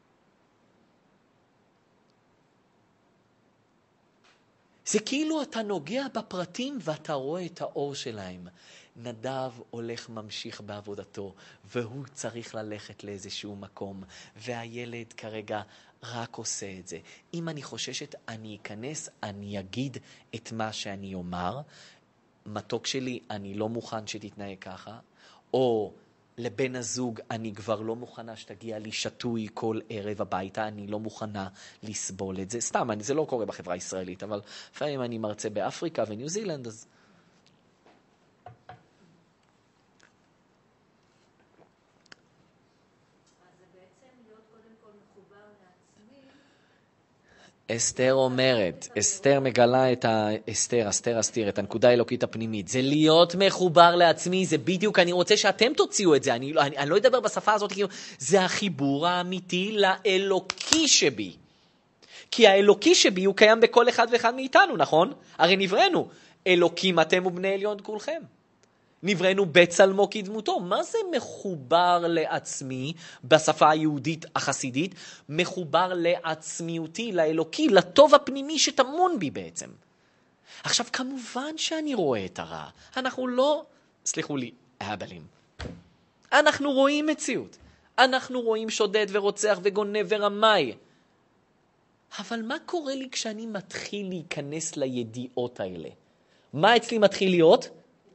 זה כאילו אתה נוגע בפרטים ואתה רואה את האור שלהם. נדב הולך ממשיך בעבודתו, והוא צריך ללכת לאיזשהו מקום, והילד כרגע רק עושה את זה. אם אני חוששת, אני אכנס, אני אגיד את מה שאני אומר. מתוק שלי, אני לא מוכן שתתנהג ככה. או לבן הזוג, אני כבר לא מוכנה שתגיע לי שטוי כל ערב הביתה, אני לא מוכנה לסבול את זה. סתם, זה לא קורה בחברה הישראלית, אבל לפעמים אני מרצה באפריקה וניו זילנד, אז... אסתר אומרת, אסתר מגלה את אסתיר, את הנקודה האלוקית הפנימית. זה להיות מחובר לעצמי, זה בדיוק, אני רוצה שאתם תוציאו את זה, אני לא אדבר בשפה הזאת, זה החיבור האמיתי לאלוקי שבי. כי האלוקי שבי הוא קיים בכל אחד ואחד מאיתנו, נכון? הרי נבראנו, אלוקים אתם ובני עליון כולכם. נבראנו בצלמו כדמותו. מה זה מחובר לעצמי בשפה היהודית החסידית? מחובר לעצמיותי, לאלוקי, לטוב הפנימי שטמון בי בעצם. עכשיו, כמובן שאני רואה את הרע. אנחנו לא, סליחו לי, הבלים. אנחנו רואים מציאות. אנחנו רואים שודד ורוצח וגונב ורמאי. אבל מה קורה לי כשאני מתחיל להיכנס לידיעות האלה? מה אצלי מתחיל להיות?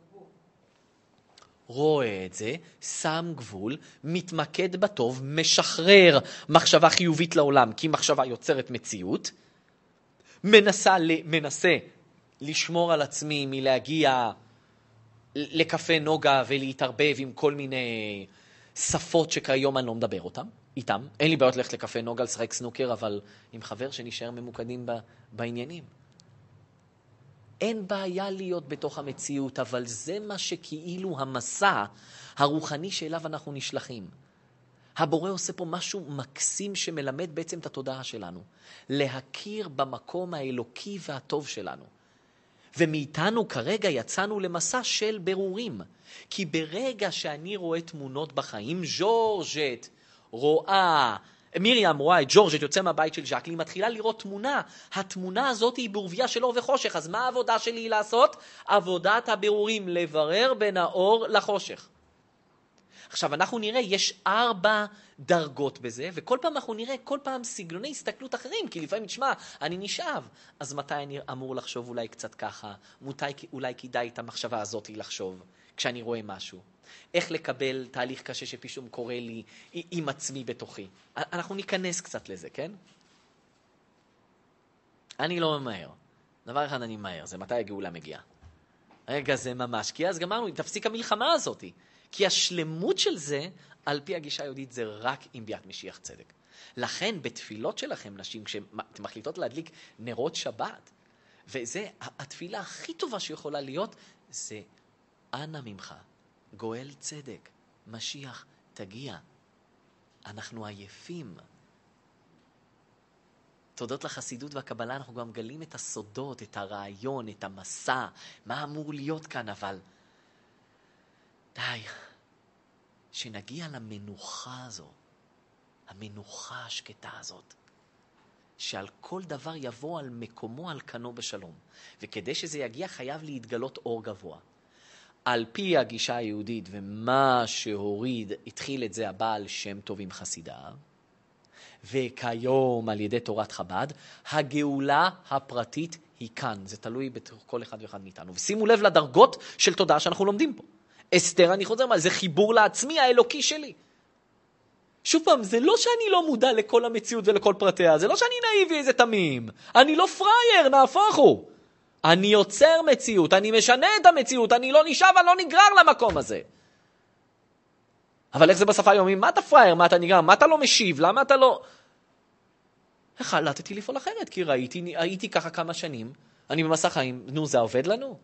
רואה את זה, שם גבול, מתמקד בטוב, משחרר מחשבה חיובית לעולם, כי מחשבה יוצרת מציאות, מנסה לשמור על עצמי מלהגיע לקפה נוגה ולהתערבב עם כל מיני שפות שכיום אני לא מדבר איתם. אין לי בעיות ללכת לקפה נוגה, לשחק סנוקר, אבל עם חבר שנשאר ממוקדים בעניינים. אין בעיה להיות בתוך המציאות, אבל זה מה שכאילו המסע הרוחני שאליו אנחנו נשלחים. הבורא עושה פה משהו מקסים שמלמד בעצם את התודעה שלנו. להכיר במקום האלוקי והטוב שלנו. ומאיתנו כרגע יצאנו למסע של ברורים. כי ברגע שאני רואה תמונות בחיים, ז'ורג'ט רואה, מרים רואה את ג'ורג'ט יוצא מהבית של ז'קלי, היא מתחילה לראות תמונה. התמונה הזאת היא בעורביה של אור וחושך. אז מה העבודה שלי לעשות? עבודת הבירורים, לברר בין האור לחושך. עכשיו אנחנו נראה, יש 4 דרגות בזה, וכל פעם אנחנו נראה, כל פעם סגנוני הסתכלות אחרים, כי לפעמים תשמע, אני נשאב. אז מתי אני אמור לחשוב אולי קצת ככה? אולי כדאי את המחשבה הזאת לחשוב, כשאני רואה משהו. איך לקבל תהליך קשה שפתאום קורה לי עם עצמי בתוכי. אנחנו ניכנס קצת לזה, כן? אני לא ממהר. דבר אחד אני ממהר, זה מתי הגאולה מגיעה. רגע, זה ממש, כי אז גמרנו, תפסיק המלחמה הזאת. כי השלמות של זה, על פי הגישה היהודית, זה רק עם ביאת משיח צדק. לכן, בתפילות שלכם, נשים, כשאתם מחליטות להדליק נרות שבת, וזה, התפילה הכי טובה שיכולה להיות, זה אנא ממך. גואל צדק, משיח, תגיע. אנחנו עייפים. תודות לחסידות והקבלה אנחנו גם גלים את הסודות, את הרעיון, את המסע, מה אמור להיות כאן, אבל די, שנגיע למנוחה הזו, המנוחה השקטה הזאת, שעל כל דבר יבוא על מקומו, על כנו בשלום. וכדי שזה יגיע חייב להתגלות אור גבוה. על פי הגישה היהודית ומה שהוריד, התחיל את זה הבעל שם טוב עם חסידיו, וכיום על ידי תורת חב"ד, הגאולה הפרטית היא כאן. זה תלוי בכל אחד ואחד מאיתנו. ושימו לב לדרגות של תודעה שאנחנו לומדים פה. אסתר, אני חוזר, זה חיבור לעצמי האלוקי שלי. שוב פעם, זה לא שאני לא מודע לכל המציאות ולכל פרטיה, זה לא שאני נאיבי איזה תמים. אני לא פרייר, נהפוך הוא. אני יוצר מציאות, אני משנה את המציאות, אני לא נשאב, אני לא נגרר למקום הזה. אבל איך זה בשפה היומית? מה אתה פרייר? מה אתה נגרר? מה אתה לא משיב? למה אתה לא... החלטתי לפעול אחרת, כי הייתי ככה כמה שנים, אני במסע חיים, נו, זה עובד לנו?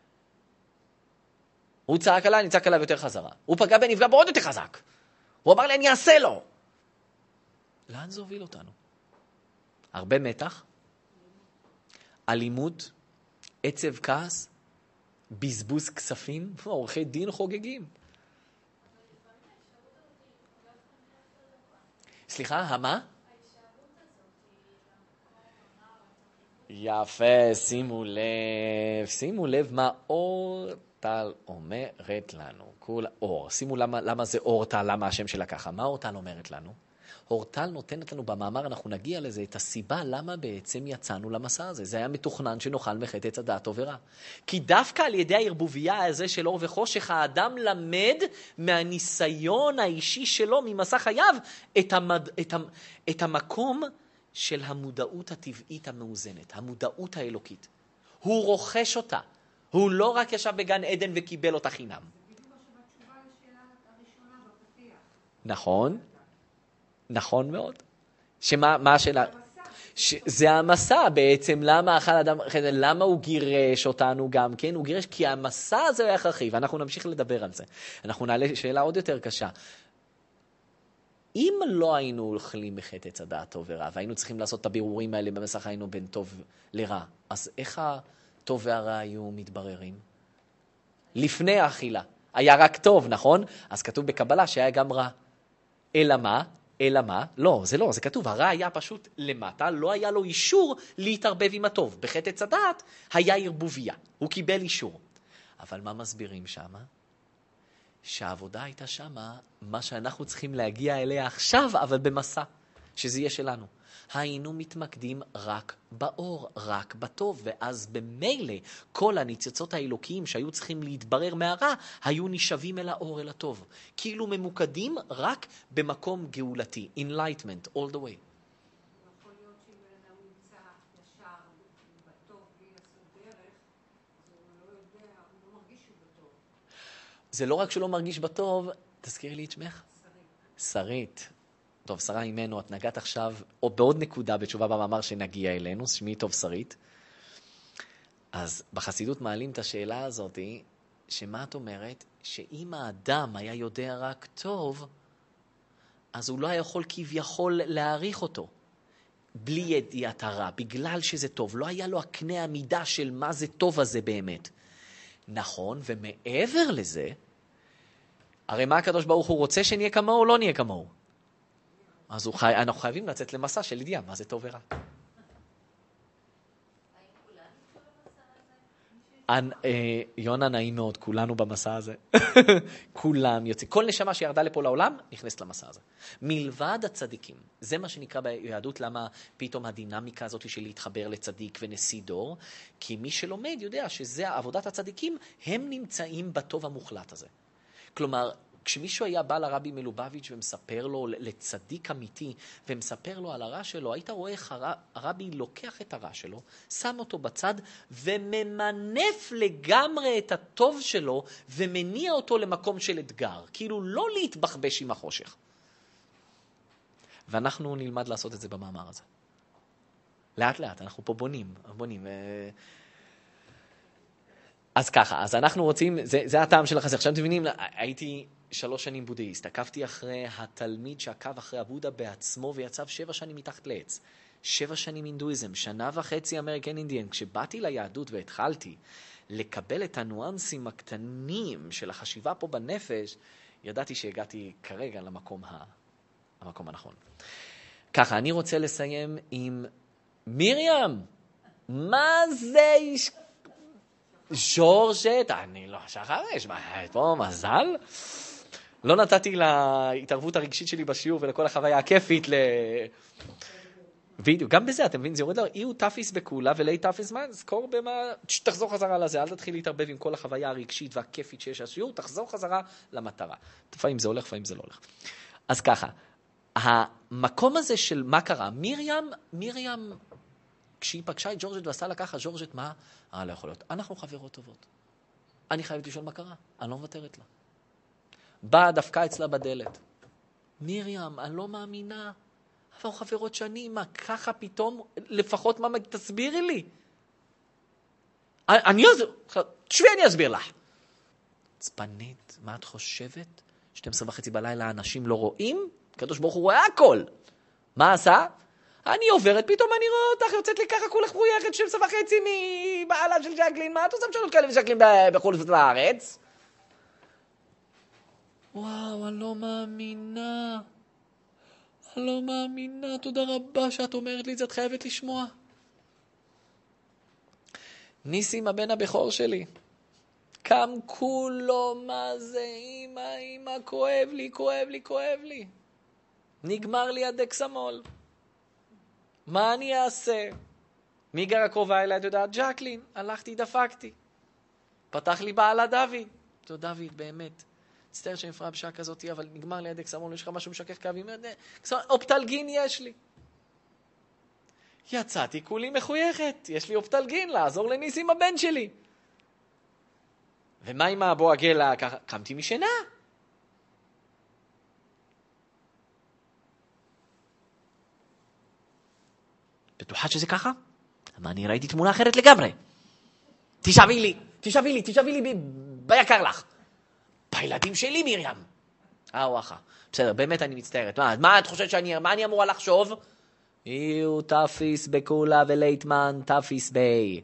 הוא צעק עליי, אני צעק עליו יותר חזרה. הוא פגע בי, נפגע בו עוד יותר חזק. הוא אמר לי, אני אעשה לו. לאן זה הוביל אותנו? הרבה מתח, אלימות, עצב כעס, בזבוז כספים, עורכי דין חוגגים. סליחה, מה? יפה, שימו לב מה אור טל אומרת לנו. אור, שימו למה זה אור טל, למה השם שלה ככה. מה אור טל אומרת לנו? אור טל נותנת לנו במאמר, אנחנו נגיע לזה, את הסיבה למה בעצם יצאנו למסע הזה. זה היה מתוכנן שנאכל מחטא עץ הדעת טוב ורע. כי דווקא על ידי הערבוביה הזה של אור וחושך, האדם למד מהניסיון האישי שלו, ממסע חייו, את המקום של המודעות הטבעית המאוזנת, המודעות האלוקית. הוא רוכש אותה. הוא לא רק ישב בגן עדן וקיבל אותה חינם. נכון. נכון מאוד. מה השאלה? זה המסע בעצם, למה הוא גירש אותנו גם כן? הוא גירש כי המסע הזה הוא הכרחי, ואנחנו נמשיך לדבר על זה. אנחנו נעלה שאלה עוד יותר קשה. אם לא היינו הולכים בחטא עץ הדעת טוב ורע, והיינו צריכים לעשות את הבירורים האלה במסע חיינו בין טוב לרע, אז איך הטוב והרע היו מתבררים? לפני האכילה. היה רק טוב, נכון? אז כתוב בקבלה שהיה גם רע. אלא מה? אלא מה? לא, זה כתוב. הרע היה פשוט למטה, לא היה לו אישור להתערבב עם הטוב. בחטא עץ הדעת היה ערבוביה, הוא קיבל אישור. אבל מה מסבירים שמה? שהעבודה הייתה שמה, מה שאנחנו צריכים להגיע אליה עכשיו, אבל במסע, שזה יהיה שלנו. היינו מתמקדים רק באור, רק בטוב, ואז במילא כל הניצוצות האלוקיים שהיו צריכים להתברר מהרע, היו נשאבים אל האור, אל הטוב. כאילו ממוקדים רק במקום גאולתי, enlightenment, all the way. יכול להיות שאם בן אדם נמצא ישר בטוב בלי לעשות דרך, אז הוא לא יודע, הוא לא מרגיש שהוא בטוב. זה לא רק שלא מרגיש בטוב, תזכירי לי את שמך. שרית. טוב, שרה אימנו, את נגעת עכשיו, או בעוד נקודה בתשובה במאמר שנגיע אלינו, שמי טוב שרית. אז בחסידות מעלים את השאלה הזאת, שמה את אומרת? שאם האדם היה יודע רק טוב, אז הוא לא היה יכול כביכול להעריך אותו. בלי ידיעת הרע, בגלל שזה טוב. לא היה לו הקנה המידה של מה זה טוב הזה באמת. נכון, ומעבר לזה, הרי מה הקדוש ברוך הוא רוצה שנהיה כמוהו או לא נהיה כמוהו? אז אנחנו חייבים לצאת למסע של ידיעה, מה זה טוב ורע. יונה, נעים מאוד, כולנו במסע הזה. כולם יוצאים. כל נשמה שירדה לפה לעולם, נכנסת למסע הזה. מלבד הצדיקים. זה מה שנקרא ביהדות, למה פתאום הדינמיקה הזאת של להתחבר לצדיק ונשיא דור, כי מי שלומד יודע שזה עבודת הצדיקים, הם נמצאים בטוב המוחלט הזה. כלומר, כשמישהו היה בא לרבי מלובביץ' ומספר לו לצדיק אמיתי, ומספר לו על הרע שלו, היית רואה איך הרבי לוקח את הרע שלו, שם אותו בצד, וממנף לגמרי את הטוב שלו, ומניע אותו למקום של אתגר. כאילו לא להתבחבש עם החושך. ואנחנו נלמד לעשות את זה במאמר הזה. לאט לאט, אנחנו פה בונים. אז ככה, אז אנחנו רוצים, זה הטעם של החסר. עכשיו אתם מבינים, הייתי 3 שנים בודהיסט, עקבתי אחרי התלמיד שעקב אחרי הבודה בעצמו ויצב 7 שנים מתחת לעץ. 7 שנים הינדואיזם, 1.5 שנה אמריקן אינדיאן. כשבאתי ליהדות והתחלתי לקבל את הניואנסים הקטנים של החשיבה פה בנפש, ידעתי שהגעתי כרגע למקום הנכון. ככה, אני רוצה לסיים עם מרים. מה זה ז'ורג'ט? אני לא שחרש, פה מזל? לא נתתי להתערבות הרגשית שלי בשיעור ולכל החוויה הכיפית וידאו. גם בזה, אתם מבינים, זה יורד לו, אי הוא תפיס בכולה ולי תפיס מה, זכור במה, תחזור חזרה לזה, אל תתחיל להתערבב עם כל החוויה הרגשית והכיפית שיש השיעור, תחזור חזרה למטרה. לפעמים זה הולך, לפעמים זה לא הולך. אז ככה, המקום הזה של מה קרה, מרים, כשהיא פגשה את ג'ורג'ט ועשה לה ככה, ג'ורג'ט מה? לא יכול להיות. אנחנו חברות טובות. אני חייבת לשאול מה קרה. אני לא מוותרת לה. באה דווקא אצלה בדלת. מרים, אני לא מאמינה. אבל חברות שנים, מה ככה פתאום, לפחות מה, תסבירי לי. אני אסביר לך. צפנית, מה את חושבת? 12:30 בלילה אנשים לא רואים? קדוש ברוך הוא רואה הכל. מה עשה? אני עוברת, פתאום אני רואה אותך, יוצאת לי ככה כולך פרויחת 12:30 מבעלה של ז'קלין. מה את עושה משאלות כאלה וז'קלין בחוץ לארץ? וואו, אני לא מאמינה. אני לא מאמינה. תודה רבה שאת אומרת לי את זה, את חייבת לשמוע. ניסים, הבן הבכור שלי. קם כולו, מה זה, אמא, כואב לי. נגמר לי הדקסמול. מה אני אעשה? מי גרה קרובה אליי? את יודעת, ז'קלין. הלכתי, דפקתי. פתח לי בעלה דוד. טוב, דוד, באמת. מצטער שנפרע בשעה כזאת, אבל נגמר לי הדקסמול, יש לך משהו משכך כאבים? אופטלגין יש לי. יצאתי כולי מחויכת. יש לי אופטלגין, לעזור לניסים הבן שלי. ומה עם אבו הגלה? קמתי משינה. בטוחה שזה ככה? אבל אני ראיתי תמונה אחרת לגמרי. תשאבי לי ביקר לך. בילדים שלי מרים. וואחה. בסדר, באמת אני מצטערת. מה את חושבת מה אני אמורה לחשוב? יהיו תפיס בקולה ולייטמן תפיס בי.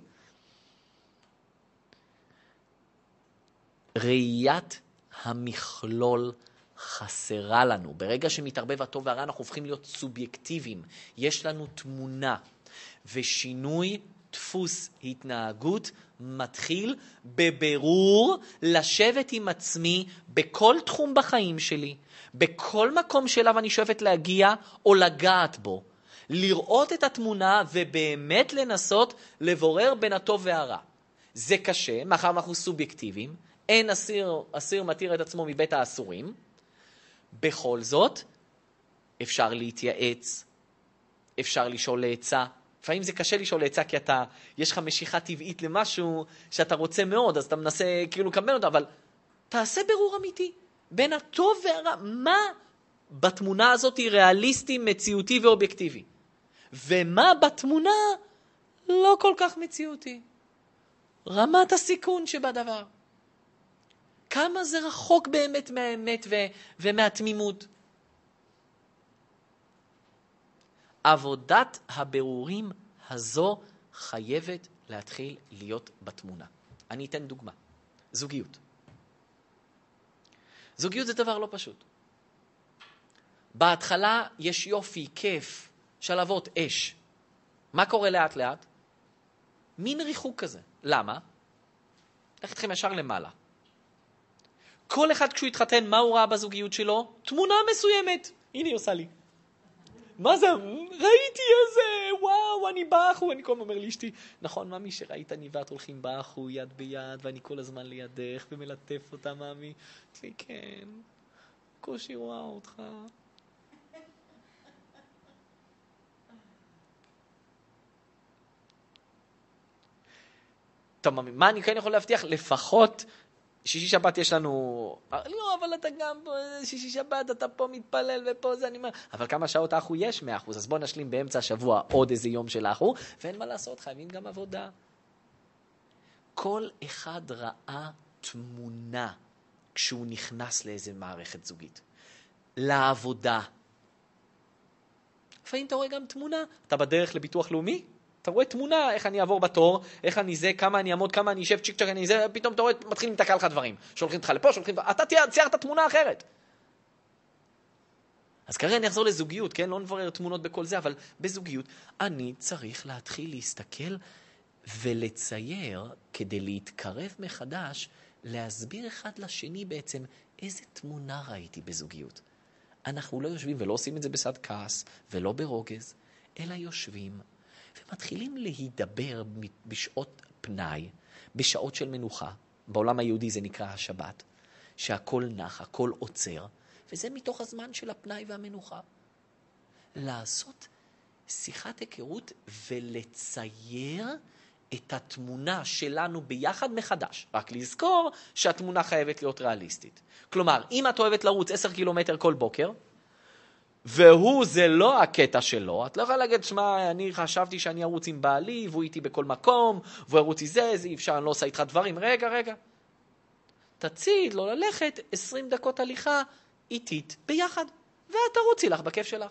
ראיית המכלול חסרה לנו. ברגע שמתערבב הטוב והרע אנחנו הופכים להיות סובייקטיביים. יש לנו תמונה ושינוי דפוס התנהגות מתחיל בבירור לשבת עם עצמי בכל תחום בחיים שלי, בכל מקום שאליו אני שואפת להגיע או לגעת בו. לראות את התמונה ובאמת לנסות לבורר בין הטוב והרע. זה קשה, מאחר אנחנו סובייקטיביים, אין אסיר מתיר את עצמו מבית האסורים. בכל זאת, אפשר להתייעץ, אפשר לשאול לעצה. לפעמים זה קשה לשאול לעצה כי יש לך משיכה טבעית למשהו שאתה רוצה מאוד, אז אתה מנסה כאילו לקבל אותו, אבל תעשה ברור אמיתי בין הטוב והרע. מה בתמונה הזאת היא ריאליסטי, מציאותי ואובייקטיבי? ומה בתמונה לא כל כך מציאותי? רמת הסיכון שבדבר. כמה זה רחוק באמת מהאמת ומהתמימות. עבודת הבירורים הזו חייבת להתחיל להיות בתמונה. אני אתן דוגמה. זוגיות. זוגיות זה דבר לא פשוט. בהתחלה יש יופי, כיף, שלבות, אש. מה קורה לאט לאט? מין ריחוק כזה. למה? איך אתכם ישר למעלה. כל אחד כשהוא התחתן, מה הוא ראה בזוגיות שלו? תמונה מסוימת. הנה היא עושה לי. מה זה? ראיתי איזה, וואו, אני באחו. אני כל הזמן אומר לאשתי, נכון, ממי, שראית אני ואת הולכים באחו יד ביד, ואני כל הזמן לידך ומלטף אותה, ממי. תלי, כן, קושי רואה אותך. טוב, ממי, מה אני כן יכול להבטיח? לפחות שישי שבת יש לנו, לא, אבל אתה גם פה, שישי שבת, אתה פה מתפלל ופה זה אני אומר, אבל כמה שעות אחו יש 100%, אז בוא נשלים באמצע השבוע עוד איזה יום של אחו, ואין מה לעשות, חייבים גם עבודה. כל אחד ראה תמונה כשהוא נכנס לאיזה מערכת זוגית. לעבודה. לפעמים אתה רואה גם תמונה, אתה בדרך לביטוח לאומי, אתה רואה תמונה, איך אני אעבור בתור, איך אני זה, כמה אני אעמוד, כמה אני אשב, צ'יק צ'ק, אני זה, פתאום אתה רואה, מתחילים לתקע לך דברים. שולחים אותך לפה, אתה ציירת תמונה אחרת. אז כרגע אני אחזור לזוגיות, כן? לא נברר תמונות בכל זה, אבל בזוגיות אני צריך להתחיל להסתכל ולצייר כדי להתקרב מחדש, להסביר אחד לשני בעצם איזה תמונה ראיתי בזוגיות. אנחנו לא יושבים ולא עושים את זה בסד כעס ולא ברוגז, אלא יושבים ומתחילים להידבר בשעות פנאי, בשעות של מנוחה. בעולם היהודי זה נקרא השבת, שהכל נח, הכל עוצר, וזה מתוך הזמן של הפנאי והמנוחה. לעשות שיחת היכרות ולצייר את התמונה שלנו ביחד מחדש. רק לזכור שהתמונה חייבת להיות ריאליסטית. כלומר, אם את אוהבת לרוץ 10 קילומטר כל בוקר, והוא זה לא הקטע שלו, את לא יכולה להגיד, שמה, אני חשבתי שאני ארוץ עם בעלי, והוא איתי בכל מקום, והוא ארוץ איזה, אי אפשר, אני לא עושה איתך דברים. רגע. תציד, לא ללכת 20 דקות הליכה איתית ביחד, ואת תרוצי לך בכיף שלך.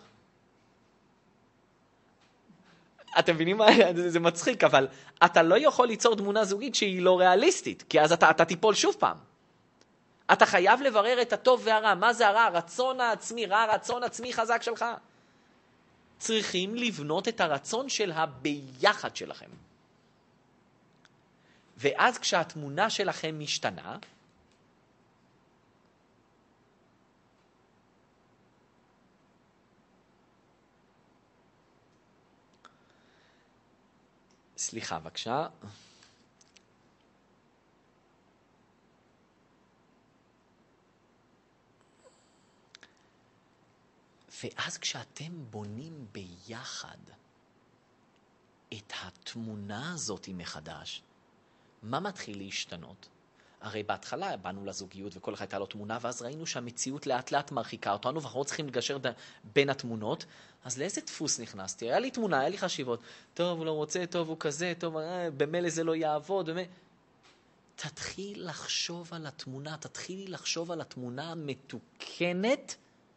אתם מבינים מה? זה מצחיק, אבל אתה לא יכול ליצור תמונה זוגית שהיא לא ריאליסטית, כי אז אתה תיפול שוב פעם. אתה חייב לברר את הטוב והרע. מה זה הרע? רצון העצמי, רצון עצמי חזק שלך. צריכים לבנות את הרצון של הביחד שלכם. ואז כשהתמונה שלכם משתנה, סליחה בבקשה. ואז כשאתם בונים ביחד את התמונה הזאת מחדש, מה מתחיל להשתנות? הרי בהתחלה באנו לזוגיות וכל אחד הייתה לו תמונה, ואז ראינו שהמציאות לאט לאט מרחיקה אותנו, ואנחנו לא צריכים לגשר בין התמונות. אז לאיזה דפוס נכנסתי? היה לי תמונה, היה לי חשיבות. טוב, הוא לא רוצה, טוב, הוא כזה, טוב, במילא זה לא יעבוד. תתחיל לחשוב על התמונה, תתחילי לחשוב על התמונה המתוקנת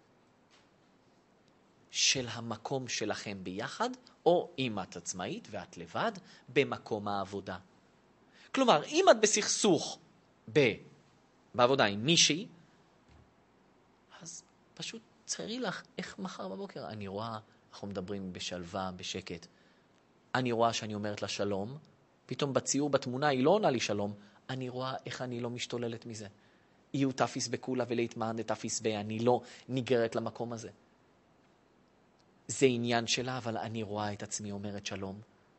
של המקום שלכם ביחד, או אם את עצמאית ואת לבד, במקום העבודה. כלומר, אם את בסכסוך בעבודה עם מישהי, אז פשוט תראי לך איך מחר בבוקר. אני רואה, אנחנו מדברים בשלווה, בשקט. אני רואה שאני אומרת לה שלום, פתאום בציור בתמונה היא לא עונה לי שלום, אני רואה איך אני לא משתוללת מזה. יהיו תפיס בקולה ולהתמען לתפיס בי, אני לא ניגרת למקום הזה. זה עניין שלה, אבל אני רואה את עצמי אומרת שלום.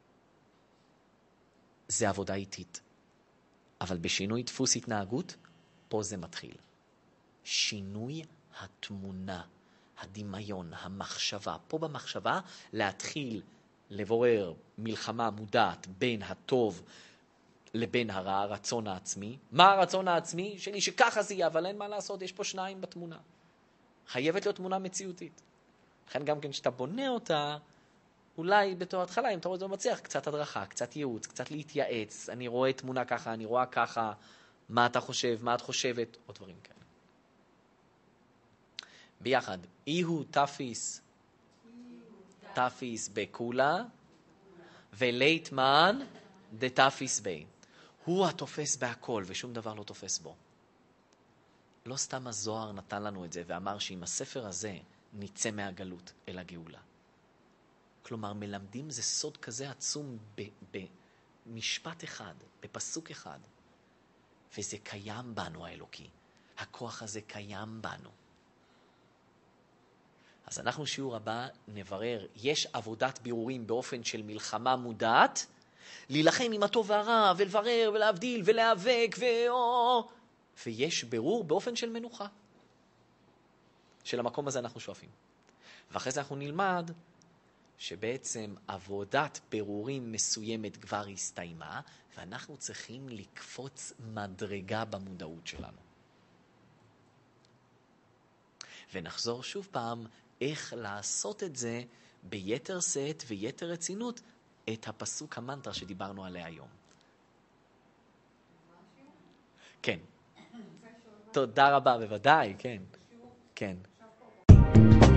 זה עבודה איטית. אבל בשינוי דפוס התנהגות, פה זה מתחיל. שינוי התמונה, הדמיון, המחשבה. פה במחשבה להתחיל לבורר מלחמה מודעת בין הטוב לבין הרע, הרצון העצמי. מה הרצון העצמי? שלי שככה זה יהיה, אבל אין מה לעשות, יש פה שניים בתמונה. חייבת להיות תמונה מציאותית. לכן גם כן שאתה בונה אותה, אולי בתור התחלה, אם אתה רואה את זה מצליח, קצת הדרכה, קצת ייעוץ, קצת להתייעץ. אני רואה תמונה ככה, אני רואה ככה, מה אתה חושב, מה את חושבת, או דברים כאלה. ביחד, איהו תפיס בקולה, ולהתמן דתפיס בי. הוא התופס בהכל, ושום דבר לא תופס בו. לא סתם הזוהר נתן לנו את זה, ואמר שעם הספר הזה ניצא מהגלות אל הגאולה. כלומר, מלמדים זה סוד כזה עצום במשפט אחד, בפסוק אחד. וזה קיים בנו האלוקי. הכוח הזה קיים בנו. אז אנחנו שיעור הבא נברר, יש עבודת בירורים באופן של מלחמה מודעת, להילחם עם הטוב והרע, ולברר ולהבדיל ולהיאבק, ויש בירור באופן של מנוחה. של המקום הזה אנחנו שואפים. ואחרי זה אנחנו נלמד שבעצם עבודת בירורים מסוימת כבר הסתיימה, ואנחנו צריכים לקפוץ מדרגה במודעות שלנו. ונחזור שוב פעם איך לעשות את זה ביתר שאת ויתר רצינות, את הפסוק המנטרה שדיברנו עליה היום. כן. תודה רבה, בוודאי, כן. כן.